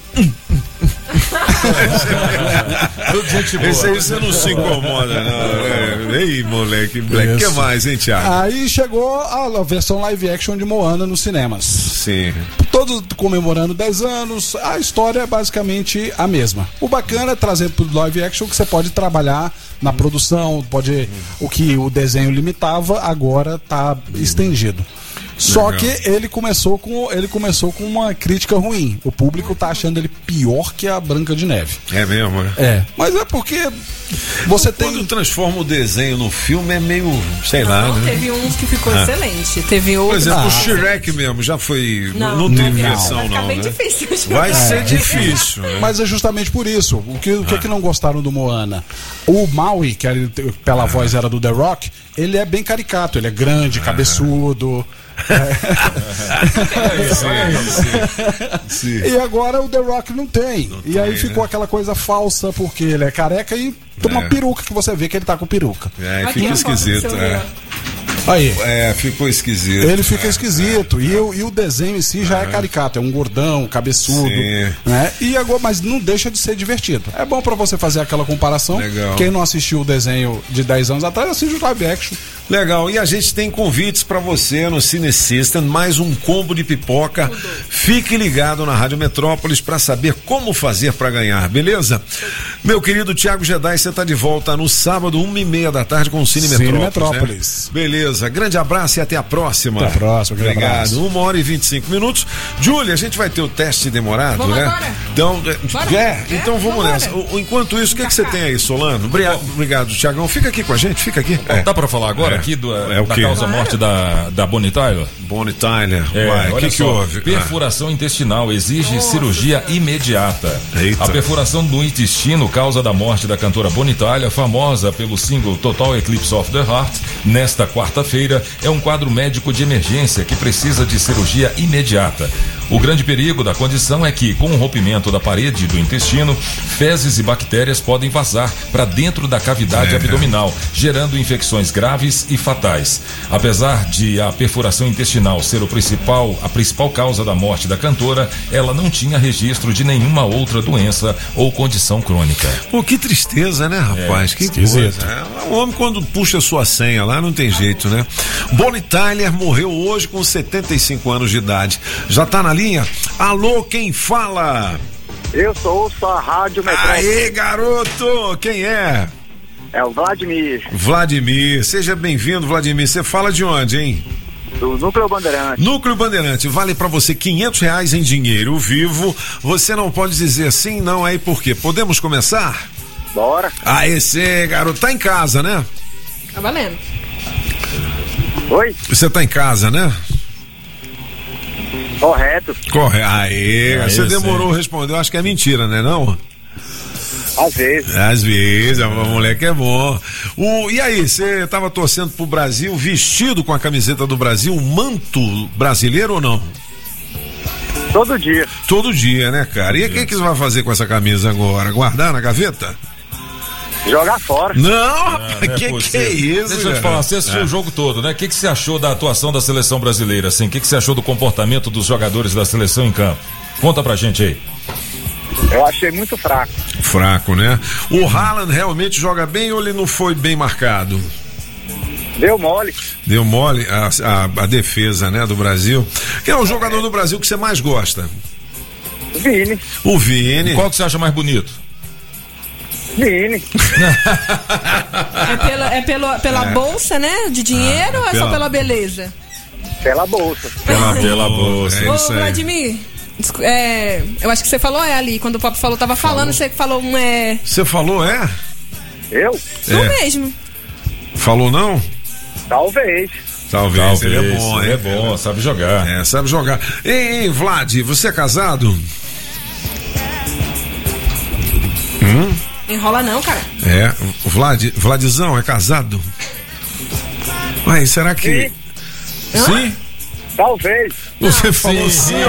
Esse aí você não se incomoda, não. Ei, moleque, o que mais, hein, Thiago? Aí chegou a versão live action de Moana nos cinemas. Sim. Todos comemorando 10 anos, a história é basicamente a mesma. O bacana é trazer pro live action que você pode trabalhar na produção, o que o desenho limitava, agora tá estendido. Só que ele começou com uma crítica ruim. O público tá achando ele pior que a Branca de Neve. É mesmo, né? É. Mas é porque quando transforma o desenho no filme é meio, sei lá, né? Teve uns que ficou excelente. Teve outros. Por exemplo, o Shrek mesmo já foi. Não teve versão, não. Vai ficar bem difícil. Vai ser difícil. Né? Mas é justamente por isso. O que não gostaram do Moana? O Maui, que pela voz era do The Rock, ele é bem caricato. Ele é grande, cabeçudo. Sim. E agora o The Rock não tem. Aí ficou aquela coisa falsa, porque ele é careca e tem uma peruca que você vê que ele tá com peruca. Fica esquisito. Aí. Ficou esquisito. Ele fica esquisito. E o desenho em si já é caricato. É um gordão, cabeçudo. Né? Mas não deixa de ser divertido. É bom pra você fazer aquela comparação. Legal. Quem não assistiu o desenho de 10 anos atrás, assiste o live action. Legal, e a gente tem convites para você no Cine System, mais um combo de pipoca. Fique ligado na Rádio Metrópolis para saber como fazer para ganhar, beleza? Meu querido Thiago Jedi, você tá de volta no sábado, 1h30 da tarde com o Cine Metrópolis. Né? Beleza, grande abraço e até a próxima. Até a próxima, grande obrigado. abraço. 1h25. Júlia, a gente vai ter o teste demorado, vamos né? Agora. Então, então vamos nessa. Enquanto isso, o que você tem aí, Solano? Obrigado, Thiagão. Fica aqui com a gente, fica aqui. Dá pra falar agora aqui da causa-morte da Bonnie Tyler? Bonnie Tyler, o que houve? Perfuração intestinal exige cirurgia imediata. Eita. A perfuração do intestino, causa da morte da cantora Bonnie Tyler, famosa pelo single Total Eclipse of the Heart, nesta quarta-feira, é um quadro médico de emergência que precisa de cirurgia imediata. O grande perigo da condição é que, com o rompimento da parede do intestino, fezes e bactérias podem vazar para dentro da cavidade abdominal, gerando infecções graves e fatais. Apesar de a perfuração intestinal ser a principal causa da morte da cantora, ela não tinha registro de nenhuma outra doença ou condição crônica. Pô, que tristeza, né, rapaz? Que coisa. O homem, quando puxa sua senha lá, não tem jeito, né? Bonnie Tyler morreu hoje com 75 anos de idade. Já tá na linha? Alô, quem fala? Eu sou a Rádio Metrópolis. Aê, garoto! Quem é? É o Vladimir. Vladimir, seja bem-vindo, Vladimir. Você fala de onde, hein? Do Núcleo Bandeirante. Núcleo Bandeirante, vale pra você R$500 em dinheiro vivo. Você não pode dizer sim, não, aí por quê? Podemos começar? Bora. Aê, cê, garoto, tá em casa, né? Tá valendo. Oi? Você tá em casa, né? Correto. Aê, você demorou a responder, eu acho que é mentira, né não? Às vezes. Às vezes, o moleque é bom. E aí, você tava torcendo pro Brasil, vestido com a camiseta do Brasil, um manto brasileiro ou não? Todo dia. Todo dia, né, cara? E o que você vai fazer com essa camisa agora? Guardar na gaveta? Jogar fora. Não, rapaz, que é isso? Deixa eu te falar, você assistiu o jogo todo, né? O que você achou da atuação da seleção brasileira, assim? O que você achou do comportamento dos jogadores da seleção em campo? Conta pra gente aí. Eu achei muito fraco. Fraco, né? O Haaland realmente joga bem ou ele não foi bem marcado? Deu mole. Deu mole a defesa, né, do Brasil. Quem é o jogador do Brasil que você mais gosta? Vini. O Vini. Qual que você acha mais bonito? Vini. Pela bolsa, né? De dinheiro ou é só pela beleza? Pela bolsa. Pela bolsa. Ô, Vladimir, eu acho que você falou ali, quando o Pop falou, tava falando, você falou Você falou Eu? Tu mesmo. Falou não? Talvez, ele é bom, ele é bom, sabe jogar. Sabe jogar. Ei, Vlad, você é casado? Enrola não, cara. O Vladzão é casado? Ué, será que... Sim? Talvez. Você falou sim ou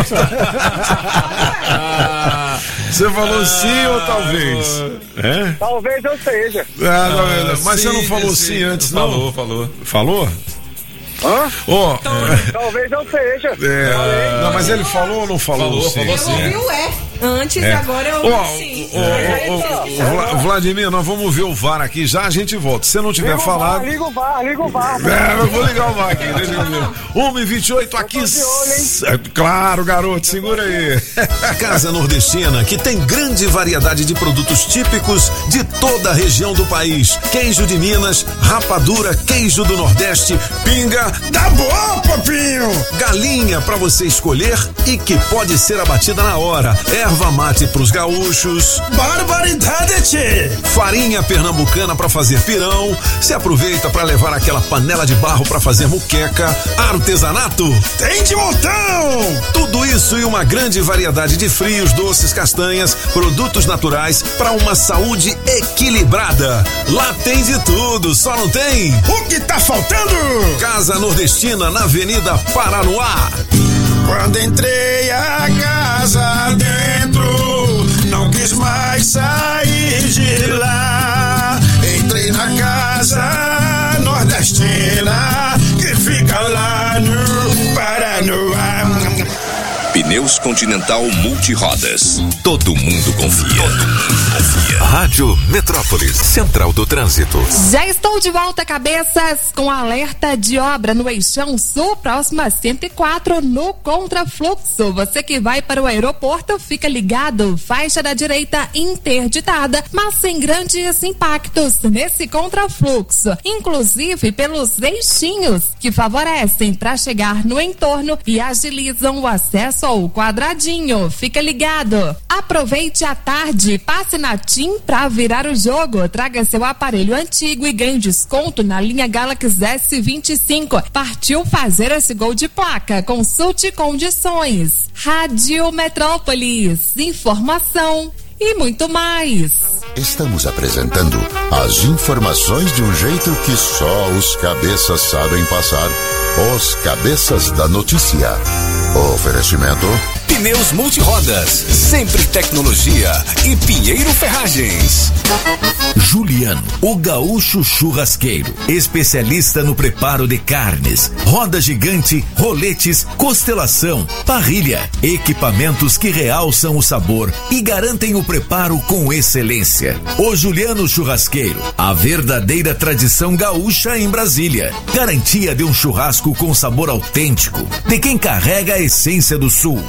Você falou sim ou talvez? Talvez eu seja. Mas você não falou sim antes, não? Falou? Hã? Talvez eu seja. Não, mas ele falou ou não falou? Falou sim. Eu ouvi antes, agora eu sim. Vladimir, nós vamos ver o VAR aqui já, a gente volta. Se você não tiver falado. Liga o VAR. Eu vou ligar o VAR aqui. 1h28 aqui. Claro, garoto, segura aí. Casa Nordestina, que tem grande variedade de produtos típicos de toda a região do país. Queijo de Minas, rapadura, queijo do Nordeste, pinga. Tá bom, papinho! Galinha pra você escolher e que pode ser abatida na hora. Erva mate pros gaúchos. Barbaridade, tchê! Farinha pernambucana pra fazer pirão. Se aproveita pra levar aquela panela de barro pra fazer muqueca. Artesanato. Tem de montão! Tudo isso e uma grande variedade de frios, doces, castanhas, produtos naturais pra uma saúde equilibrada. Lá tem de tudo, só não tem... O que tá faltando? Casa Nordestina na Avenida Paranoá. Quando entrei a casa dentro, não quis mais sair de lá. Entrei na Casa Nordestina, que fica lá no Paranoá. Pneus Continental Multirodas. Todo mundo confia. Rádio Metrópolis, Central do Trânsito. Já estou de volta, cabeças, com alerta de obra no Eixão Sul, próximo a 104, no contrafluxo. Você que vai para o aeroporto, fica ligado. Faixa da direita interditada, mas sem grandes impactos nesse contrafluxo. Inclusive pelos eixinhos que favorecem para chegar no entorno e agilizam o acesso ao quadradinho. Fica ligado. Aproveite a tarde, passe na TIM para virar o jogo. Traga seu aparelho antigo e ganhe desconto na linha Galaxy S25. Partiu fazer esse gol de placa. Consulte condições. Rádio Metrópolis. Informação e muito mais. Estamos apresentando as informações de um jeito que só os cabeças sabem passar. Os Cabeças da Notícia. Oferecimento: Pneus Multirodas, sempre tecnologia e Pinheiro Ferragens. Juliano, o gaúcho churrasqueiro, especialista no preparo de carnes, roda gigante, roletes, costelação, parrilha, equipamentos que realçam o sabor e garantem o preparo com excelência. O Juliano Churrasqueiro, a verdadeira tradição gaúcha em Brasília. Garantia de um churrasco com sabor autêntico, de quem carrega a essência do Sul.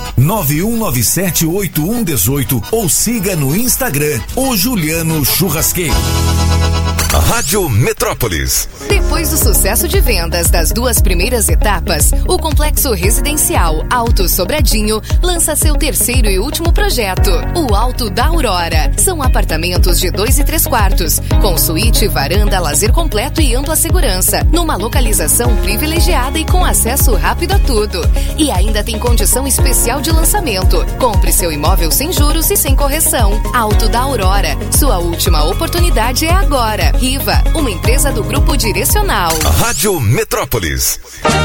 91978118 ou siga no Instagram o Juliano Churrasqueiro. Rádio Metrópolis. Depois do sucesso de vendas das 2 primeiras etapas, o Complexo Residencial Alto Sobradinho lança seu terceiro e último projeto, o Alto da Aurora. São apartamentos de 2 e 3 quartos, com suíte, varanda, lazer completo e ampla segurança, numa localização privilegiada e com acesso rápido a tudo. E ainda tem condição especial de lançamento. Compre seu imóvel sem juros e sem correção. Alto da Aurora. Sua última oportunidade é agora. Riva, uma empresa do Grupo Direcional. Rádio Metrópolis.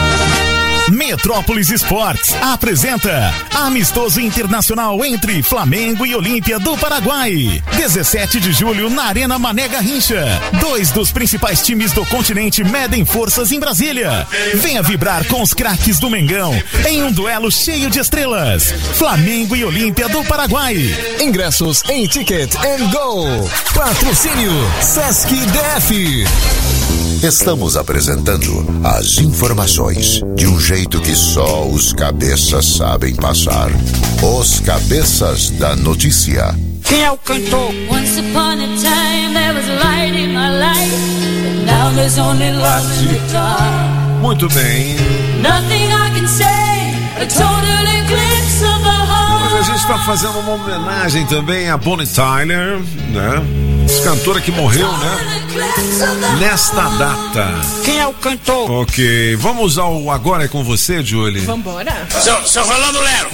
Metrópolis Esportes apresenta amistoso internacional entre Flamengo e Olímpia do Paraguai. 17 de julho na Arena Mané Garrincha. 2 dos principais times do continente medem forças em Brasília. Venha vibrar com os craques do Mengão em um duelo cheio de estrelas. Flamengo e Olímpia do Paraguai. Ingressos em Ticket and Go. Patrocínio Sesc DF. Estamos apresentando as informações de um jeito que só os cabeças sabem passar. Os Cabeças da Notícia. Quem é o cantor? Once upon a time there was light in my life, but now there's only love in the dark. Muito bem. Nothing I can say, a total eclipse of the heart. Hoje a gente está fazendo uma homenagem também a Bonnie Tyler, né? Cantora que morreu, né? Nesta data. Quem é o cantor? Ok, vamos ao Agora é com você, Julie. Vambora. Seu Rolando Lero.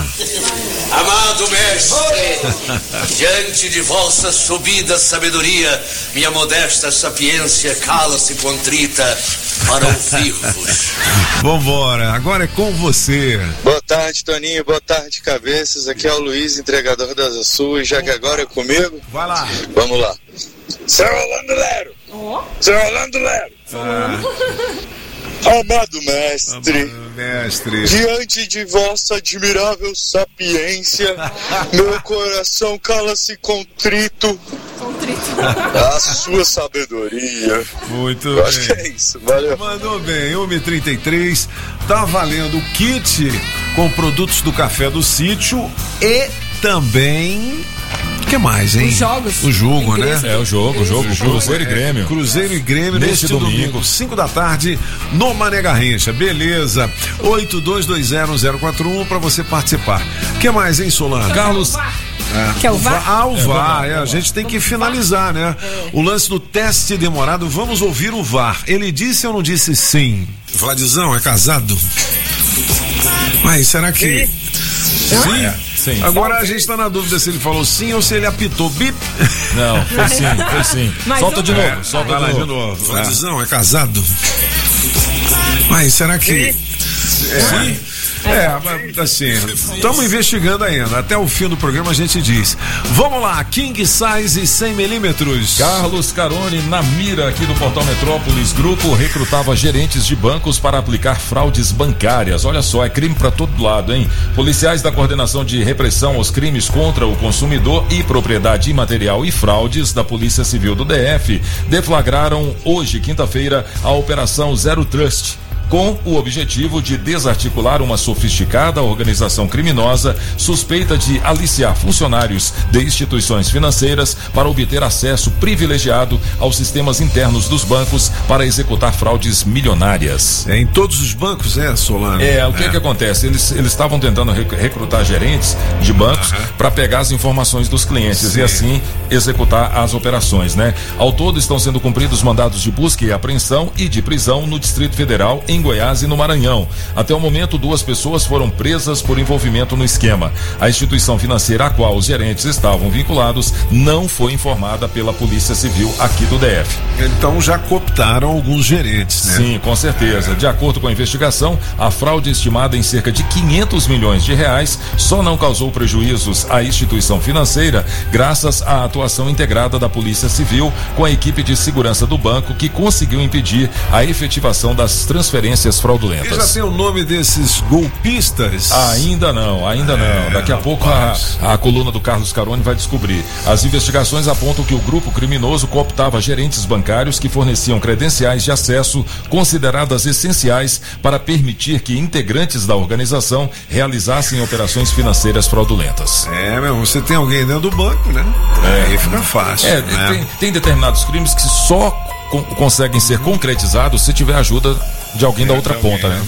Amado mestre, diante de vossa subida sabedoria, minha modesta sapiência cala-se contrita para ouvir-vos. Vambora, agora é com você. Boa tarde, Toninho, boa tarde, cabeças. Aqui é o Luiz, entregador da Asa Sul, e já que agora é comigo, vai lá. Vamos lá. Seu Rolando Lero. Seu Rolando Lero. Amado mestre, diante de vossa admirável sapiência, meu coração cala-se contrito. A sua sabedoria. Muito Eu bem. acho que é isso, valeu. Mandou bem, 1h33. Tá valendo o kit com produtos do Café do Sítio e também... O que mais, hein? Os jogos. O jogo, né? É, o jogo. Cruzeiro e Grêmio. Cruzeiro e Grêmio neste domingo, 5 da tarde, no Mané Garrincha. Beleza. 82201041 para você participar. O que mais, hein, Solano? Carlos. Que é o VAR? O VAR. A gente tem que finalizar, né? O lance do teste demorado. Vamos ouvir o VAR. Ele disse ou não disse sim? Vladizão é casado? Mas será que... Sim? Sim. Agora a gente tá na dúvida se ele falou sim ou se ele apitou bip. Não, foi sim. Solta de novo, solta de novo. Vladizão é casado? Mas será que... Sim. Assim, estamos investigando ainda. Até o fim do programa a gente diz. Vamos lá, King Size 100mm. Carlos Carone na mira aqui do Portal Metrópolis. Grupo recrutava gerentes de bancos para aplicar fraudes bancárias. Olha só, é crime para todo lado, hein? Policiais da Coordenação de Repressão aos Crimes contra o Consumidor e Propriedade Imaterial e Fraudes da Polícia Civil do DF deflagraram hoje, quinta-feira, a Operação Zero Trust, com o objetivo de desarticular uma sofisticada organização criminosa suspeita de aliciar funcionários de instituições financeiras para obter acesso privilegiado aos sistemas internos dos bancos para executar fraudes milionárias. Em todos os bancos, Solano? O que acontece? Eles estavam tentando recrutar gerentes de bancos para pegar as informações dos clientes e assim executar as operações, né? Ao todo estão sendo cumpridos mandados de busca e apreensão e de prisão no Distrito Federal, em Goiás e no Maranhão. Até o momento, 2 pessoas foram presas por envolvimento no esquema. A instituição financeira a qual os gerentes estavam vinculados não foi informada pela Polícia Civil aqui do DF. Então já cooptaram alguns gerentes, né? Sim, com certeza. De acordo com a investigação, a fraude estimada em cerca de 500 milhões de reais só não causou prejuízos à instituição financeira graças à atuação integrada da Polícia Civil com a equipe de segurança do banco, que conseguiu impedir a efetivação das transferências fraudulentas. E já tem o nome desses golpistas? Ainda não. Daqui a pouco a coluna do Carlos Carone vai descobrir. As investigações apontam que o grupo criminoso cooptava gerentes bancários que forneciam credenciais de acesso consideradas essenciais para permitir que integrantes da organização realizassem operações financeiras fraudulentas. Você tem alguém dentro do banco, né? Aí fica fácil. Tem determinados crimes que só conseguem ser concretizados se tiver ajuda de alguém da outra ponta, né?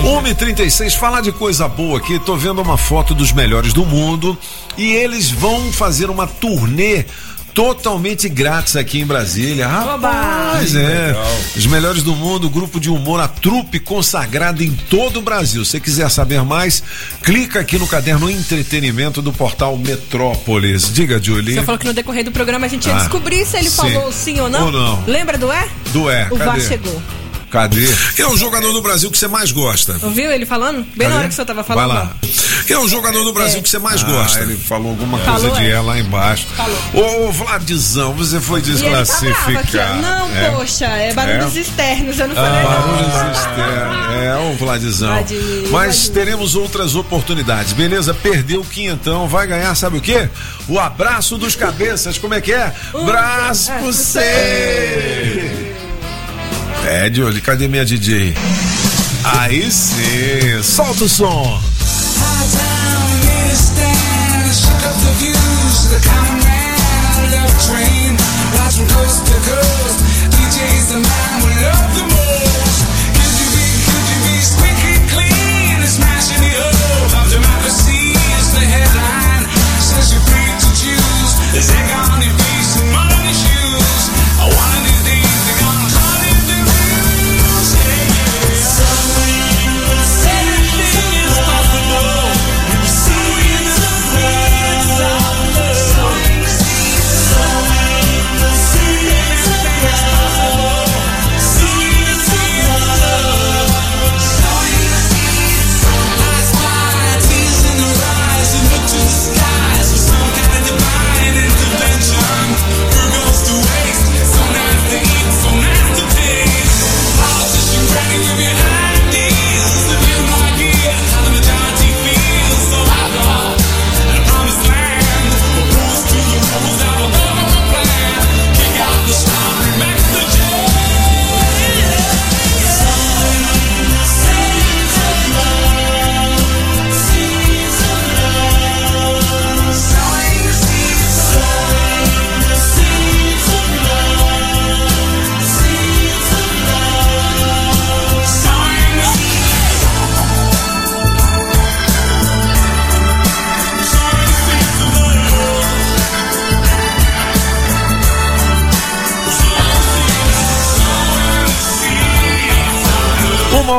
1h36, falar de coisa boa aqui, tô vendo uma foto dos melhores do mundo e eles vão fazer uma turnê totalmente grátis aqui em Brasília. Rapaz, os melhores do mundo, grupo de humor, a trupe consagrada em todo o Brasil. Se quiser saber mais, clica aqui no caderno Entretenimento do portal Metrópolis. Diga, Julie. Você falou que no decorrer do programa a gente ia descobrir se ele falou sim ou não. Ou não. Lembra do Do O VAR chegou. Cadê? Quem é o jogador do Brasil que você mais gosta? Ouviu ele falando? Bem na hora que você tava falando. Vai lá. Quem é o jogador do Brasil que você mais gosta? Ele falou alguma coisa de ela lá embaixo. Ô, Vladizão, você foi desclassificado. Não, poxa, é barulhos externos, eu não falei. Barulhos externos. O Vladizão. Mas teremos outras oportunidades, beleza? Perdeu o quinhentão, vai ganhar, sabe o quê? O abraço dos cabeças, como é que é? Braço pro você! Julie, cadê minha DJ? Aí sim, solta o som.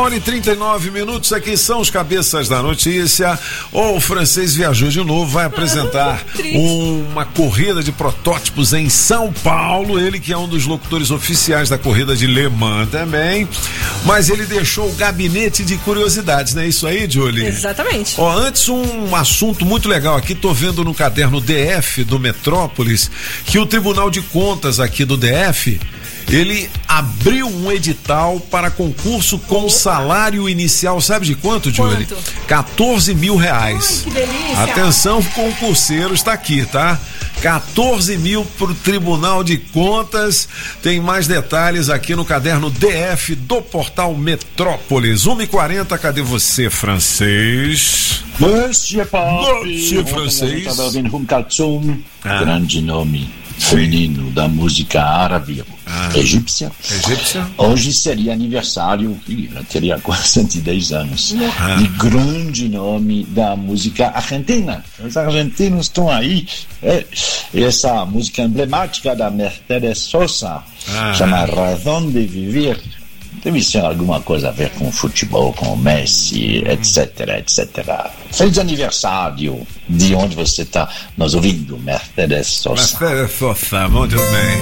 9h39, aqui são os cabeças da notícia. O francês viajou de novo, vai apresentar uma corrida de protótipos em São Paulo. Ele que é um dos locutores oficiais da corrida de Le Mans também. Mas ele deixou o gabinete de curiosidades, não é isso aí, Julie? Exatamente. Ó, antes um assunto muito legal aqui, tô vendo no caderno DF do Metrópolis que o Tribunal de Contas aqui do DF, ele abriu um edital para concurso com salário inicial, sabe de quanto, Julie? 14 mil reais. Ai, que delícia. Atenção, concurseiro, está aqui, tá? 14 mil pro Tribunal de Contas. Tem mais detalhes aqui no caderno DF do portal Metrópolis. 1h40, cadê você, francês? Monsieur Pop, Monsieur francês. Grande nome feminino da música árabe egípcia. Hoje seria aniversário, teria quase 110 anos, de grande nome da música argentina. Os argentinos estão aí. Essa música emblemática da Mercedes Sosa, chama Razón de Vivir. Deve ser alguma coisa a ver com futebol, com o Messi, etc, etc. Feliz aniversário de onde você está nos ouvindo, Mercedes Sosa. Mercedes Sosa, muito bem.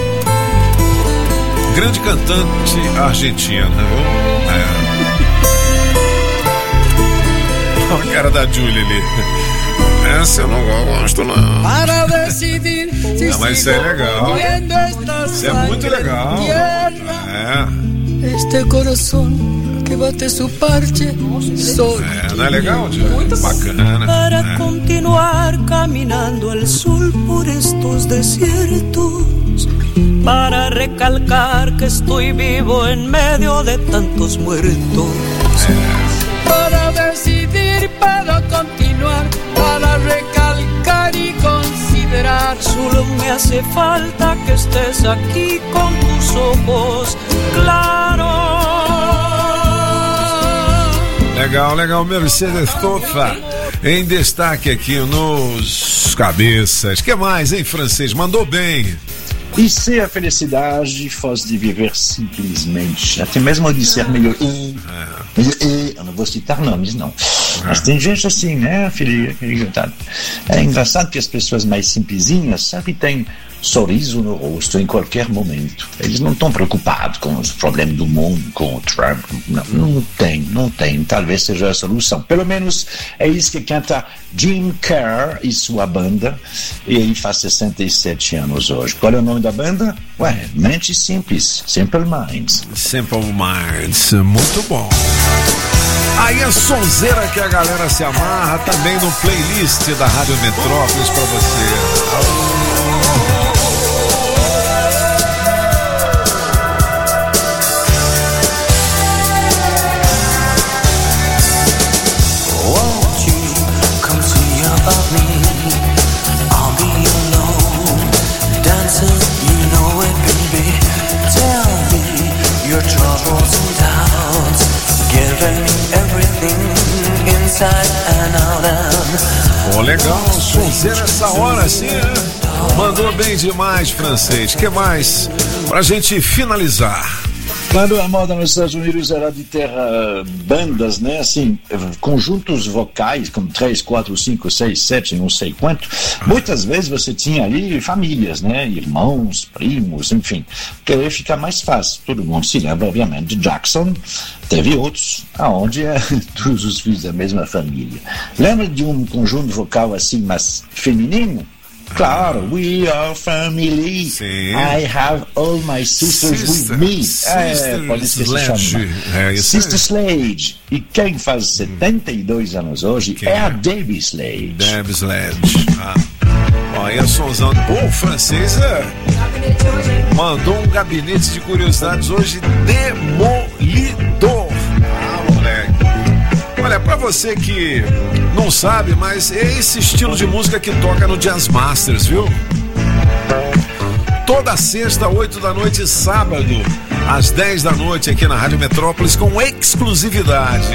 Grande cantante argentina, viu? Olha a cara da Julie ali. Essa eu não gosto, não. Para decidir se mas isso é legal. Isso é muito legal. Este corazón que bate su parte soy. Não é legal, Julie? Muito bacana. Para continuar caminando al sol por estos desiertos, para recalcar que estoy vivo en medio de tantos muertos. Para decidir, para continuar, para recalcar y considerar. Solo me hace falta que estés aquí con tus ojos claros. Legal, legal, Mercedes Sosa em destaque aqui nos cabeças. Que mais, hein, francês? Mandou bem. E se a felicidade fosse de viver simplesmente, até mesmo de ser melhor. Eu não vou citar nomes, não. Mas tem gente assim, né, filho? É engraçado que as pessoas mais simplesinhas, sabe, têm sorriso no rosto em qualquer momento. Eles não estão preocupados com os problemas do mundo, com o Trump. Não tem. Talvez seja a solução. Pelo menos é isso que canta Jim Kerr e sua banda. E ele faz 67 anos hoje. Qual é o nome da banda? Mente Simples. Simple Minds. Simple Minds. Muito bom. Aí a sonzeira que a galera se amarra também no playlist da Rádio Metrópolis pra você. Legal, sonzeira essa hora assim, né? Mandou bem demais, francês. Que mais? Pra gente finalizar. Quando a moda nos Estados Unidos era de ter bandas, né, assim, conjuntos vocais, como 3, 4, 5, 6, 7, não sei quanto, muitas vezes você tinha ali famílias, né, irmãos, primos, enfim, que aí fica mais fácil. Todo mundo se lembra, obviamente, de Jackson. Teve outros, aonde todos os filhos da mesma família. Lembra de um conjunto vocal assim, mas feminino? Claro, We Are Family. Sim. I have all my sisters with me. Pode ser Sister Slade. E quem faz 72 anos hoje é a Debbie Slade. Debbie Slade. Olha a sonzão. O francês mandou um gabinete de curiosidades hoje demolidor. Moleque. Olha, pra você que não sabe, mas é esse estilo de música que toca no Jazz Masters, viu? Toda sexta, 8 da noite e sábado, às 10 da noite, aqui na Rádio Metrópolis, com exclusividade.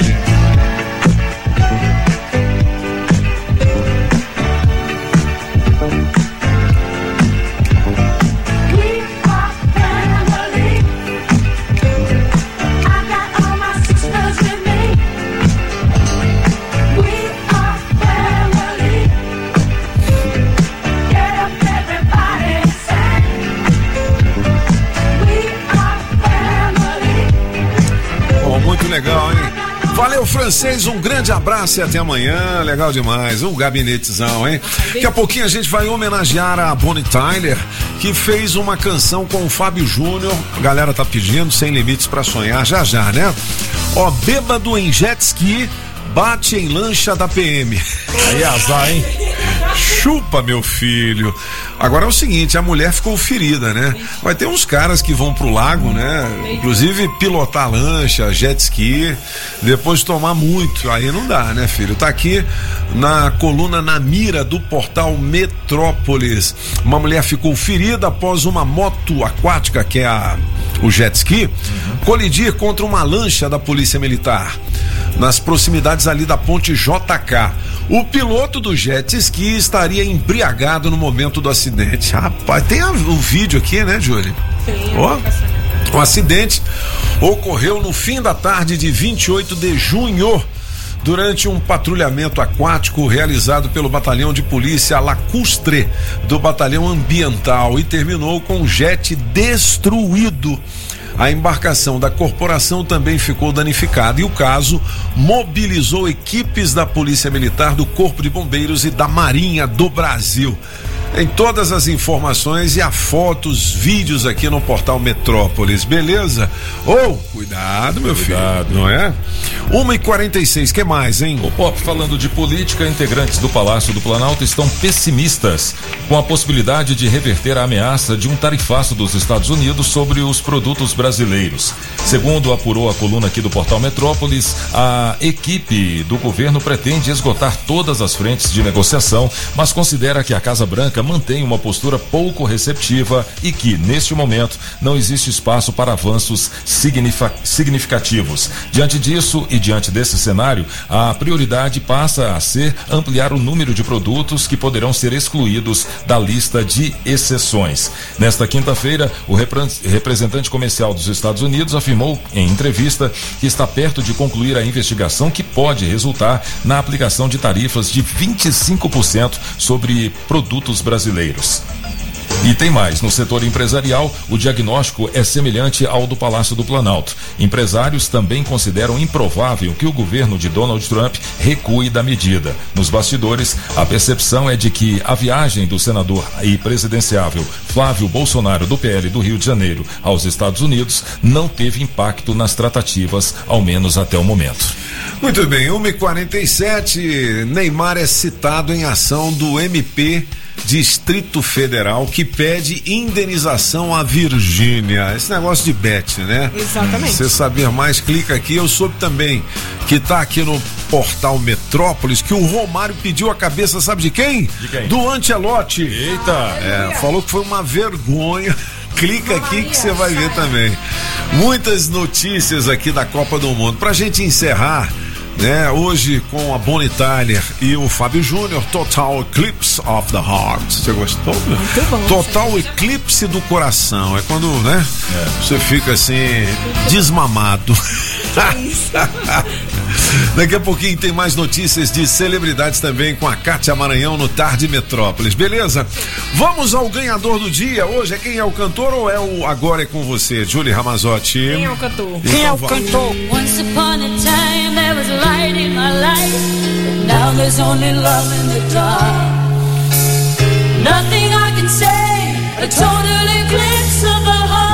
francês, um grande abraço e até amanhã. Legal demais, um gabinetezão, hein? Daqui a pouquinho a gente vai homenagear a Bonnie Tyler, que fez uma canção com o Fábio Júnior. A galera tá pedindo Sem Limites pra Sonhar, já, né? Ó, bêbado em jet ski, bate em lancha da PM. Aí azar, hein? Chupa, meu filho. Agora é o seguinte, a mulher ficou ferida, né? Vai ter uns caras que vão pro lago, né? Inclusive pilotar lancha, jet ski, depois tomar muito, aí não dá, né, filho? Tá aqui na coluna Na Mira do portal Metrópolis. Uma mulher ficou ferida após uma moto aquática, que é o jet ski, colidir contra uma lancha da Polícia Militar, nas proximidades ali da ponte JK. O piloto do jet ski estaria embriagado no momento do acidente. Rapaz, tem o vídeo aqui, né, Júlio? Sim. O acidente ocorreu no fim da tarde de 28 de junho, durante um patrulhamento aquático realizado pelo Batalhão de Polícia Lacustre do Batalhão Ambiental, e terminou com o jet destruído. A embarcação da corporação também ficou danificada e o caso mobilizou equipes da Polícia Militar, do Corpo de Bombeiros e da Marinha do Brasil. Em todas as informações e a fotos, vídeos aqui no portal Metrópolis, beleza? Cuidado, meu filho, não é? 1h46, que mais, hein? O Pop, falando de política, integrantes do Palácio do Planalto estão pessimistas com a possibilidade de reverter a ameaça de um tarifaço dos Estados Unidos sobre os produtos brasileiros. Segundo apurou a coluna aqui do portal Metrópolis, a equipe do governo pretende esgotar todas as frentes de negociação, mas considera que a Casa Branca mantém uma postura pouco receptiva e que, neste momento, não existe espaço para avanços significativos. Diante disso e diante desse cenário, a prioridade passa a ser ampliar o número de produtos que poderão ser excluídos da lista de exceções. Nesta quinta-feira, o representante comercial dos Estados Unidos afirmou em entrevista que está perto de concluir a investigação que pode resultar na aplicação de tarifas de 25% sobre produtos brasileiros. E tem mais, no setor empresarial, o diagnóstico é semelhante ao do Palácio do Planalto. Empresários também consideram improvável que o governo de Donald Trump recue da medida. Nos bastidores, a percepção é de que a viagem do senador e presidenciável Flávio Bolsonaro, do PL do Rio de Janeiro, aos Estados Unidos, não teve impacto nas tratativas, ao menos até o momento. Muito bem, 1h47, Neymar é citado em ação do MP Distrito Federal, que pede indenização à Virgínia. Esse negócio de bet, né? Exatamente. Se você saber mais, clica aqui. Eu soube também que tá aqui no portal Metrópolis que o Romário pediu a cabeça, sabe de quem? De quem? Do Ancelotti. Eita! Falou que foi uma vergonha. Clica aqui que você vai ver também. Muitas notícias aqui da Copa do Mundo. Pra gente encerrar, né, hoje com a Bonnie Tyler e o Fábio Júnior, Total Eclipse of the Heart. Você gostou? Muito bom. Total eclipse do coração. É quando, né? Você fica assim, desmamado. Daqui a pouquinho tem mais notícias de celebridades também com a Kátia Maranhão no Tarde Metrópolis, beleza? Vamos ao ganhador do dia. Hoje quem é o cantor ou é o Agora é com você, Julie Ramazotti? Quem é o cantor? Quem é o cantor? Once upon a time there was light in my life, but now there's only love in the dark. Nothing I can say, a total eclipse of the heart.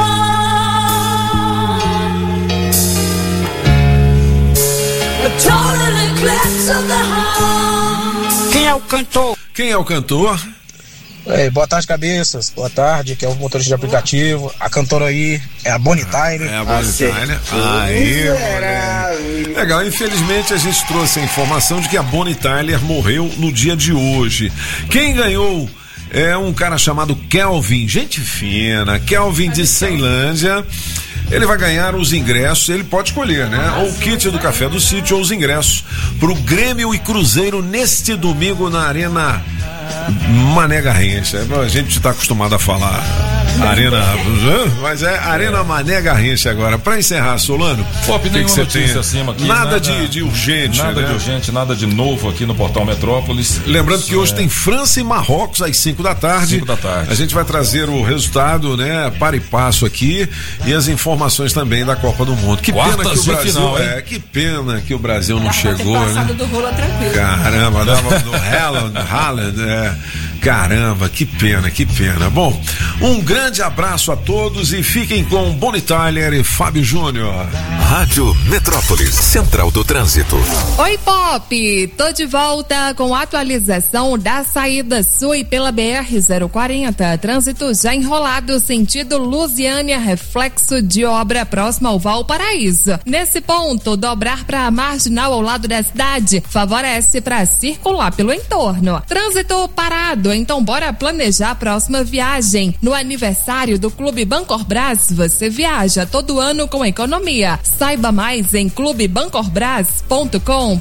A total eclipse of the heart. Quem é o cantor? Quem é o cantor? Boa tarde, cabeças. Boa tarde, que é o motorista de aplicativo. A cantora aí é a Bonnie Tyler. É a Bonnie Tyler. Aí, legal. Infelizmente a gente trouxe a informação de que a Bonnie Tyler morreu no dia de hoje. Quem ganhou é um cara chamado Kelvin, gente fina, Kelvin de Ceilândia. Ele vai ganhar os ingressos, ele pode escolher, né? Ou o kit do Café do Sítio ou os ingressos pro Grêmio e Cruzeiro neste domingo na Arena Mané Garrincha. A gente tá acostumado a falar Mas é Arena Mané Garrincha agora. Pra encerrar, Solano. Pop, nenhuma notícia acima aqui. Nada de urgente. Nada de urgente, nada de novo aqui no Portal Metrópolis. Lembrando que hoje tem França e Marrocos às 5 da tarde. 5 da tarde. A gente vai trazer o resultado, né? Para e passo aqui. E as informações também da Copa do Mundo. Que pena que o Brasil. Final, que pena que o Brasil não chegou, né? Do rolo tranquilo. Caramba, dava do Haaland, Caramba, que pena. Bom, um grande abraço a todos e fiquem com Bonnie Tyler e Fábio Júnior. Rádio Metrópolis, Central do Trânsito. Oi, Pop! Tô de volta com a atualização da saída sul pela BR-040. Trânsito já enrolado, sentido Lusiânia, reflexo de obra próximo ao Valparaíso. Nesse ponto, dobrar para a marginal ao lado da cidade favorece para circular pelo entorno. Trânsito parado, então bora planejar a próxima viagem. No aniversário do Clube Bancorbras, você viaja todo ano com economia. Saiba mais em clubebancorbras.com.br.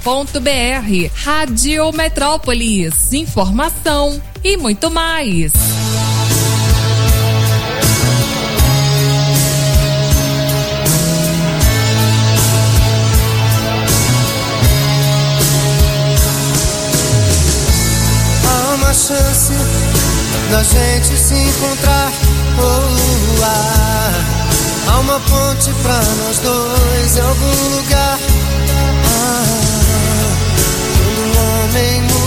Rádio Metrópolis, informação e muito mais. Chance da gente se encontrar, há uma ponte pra nós dois em algum lugar. Quando um homem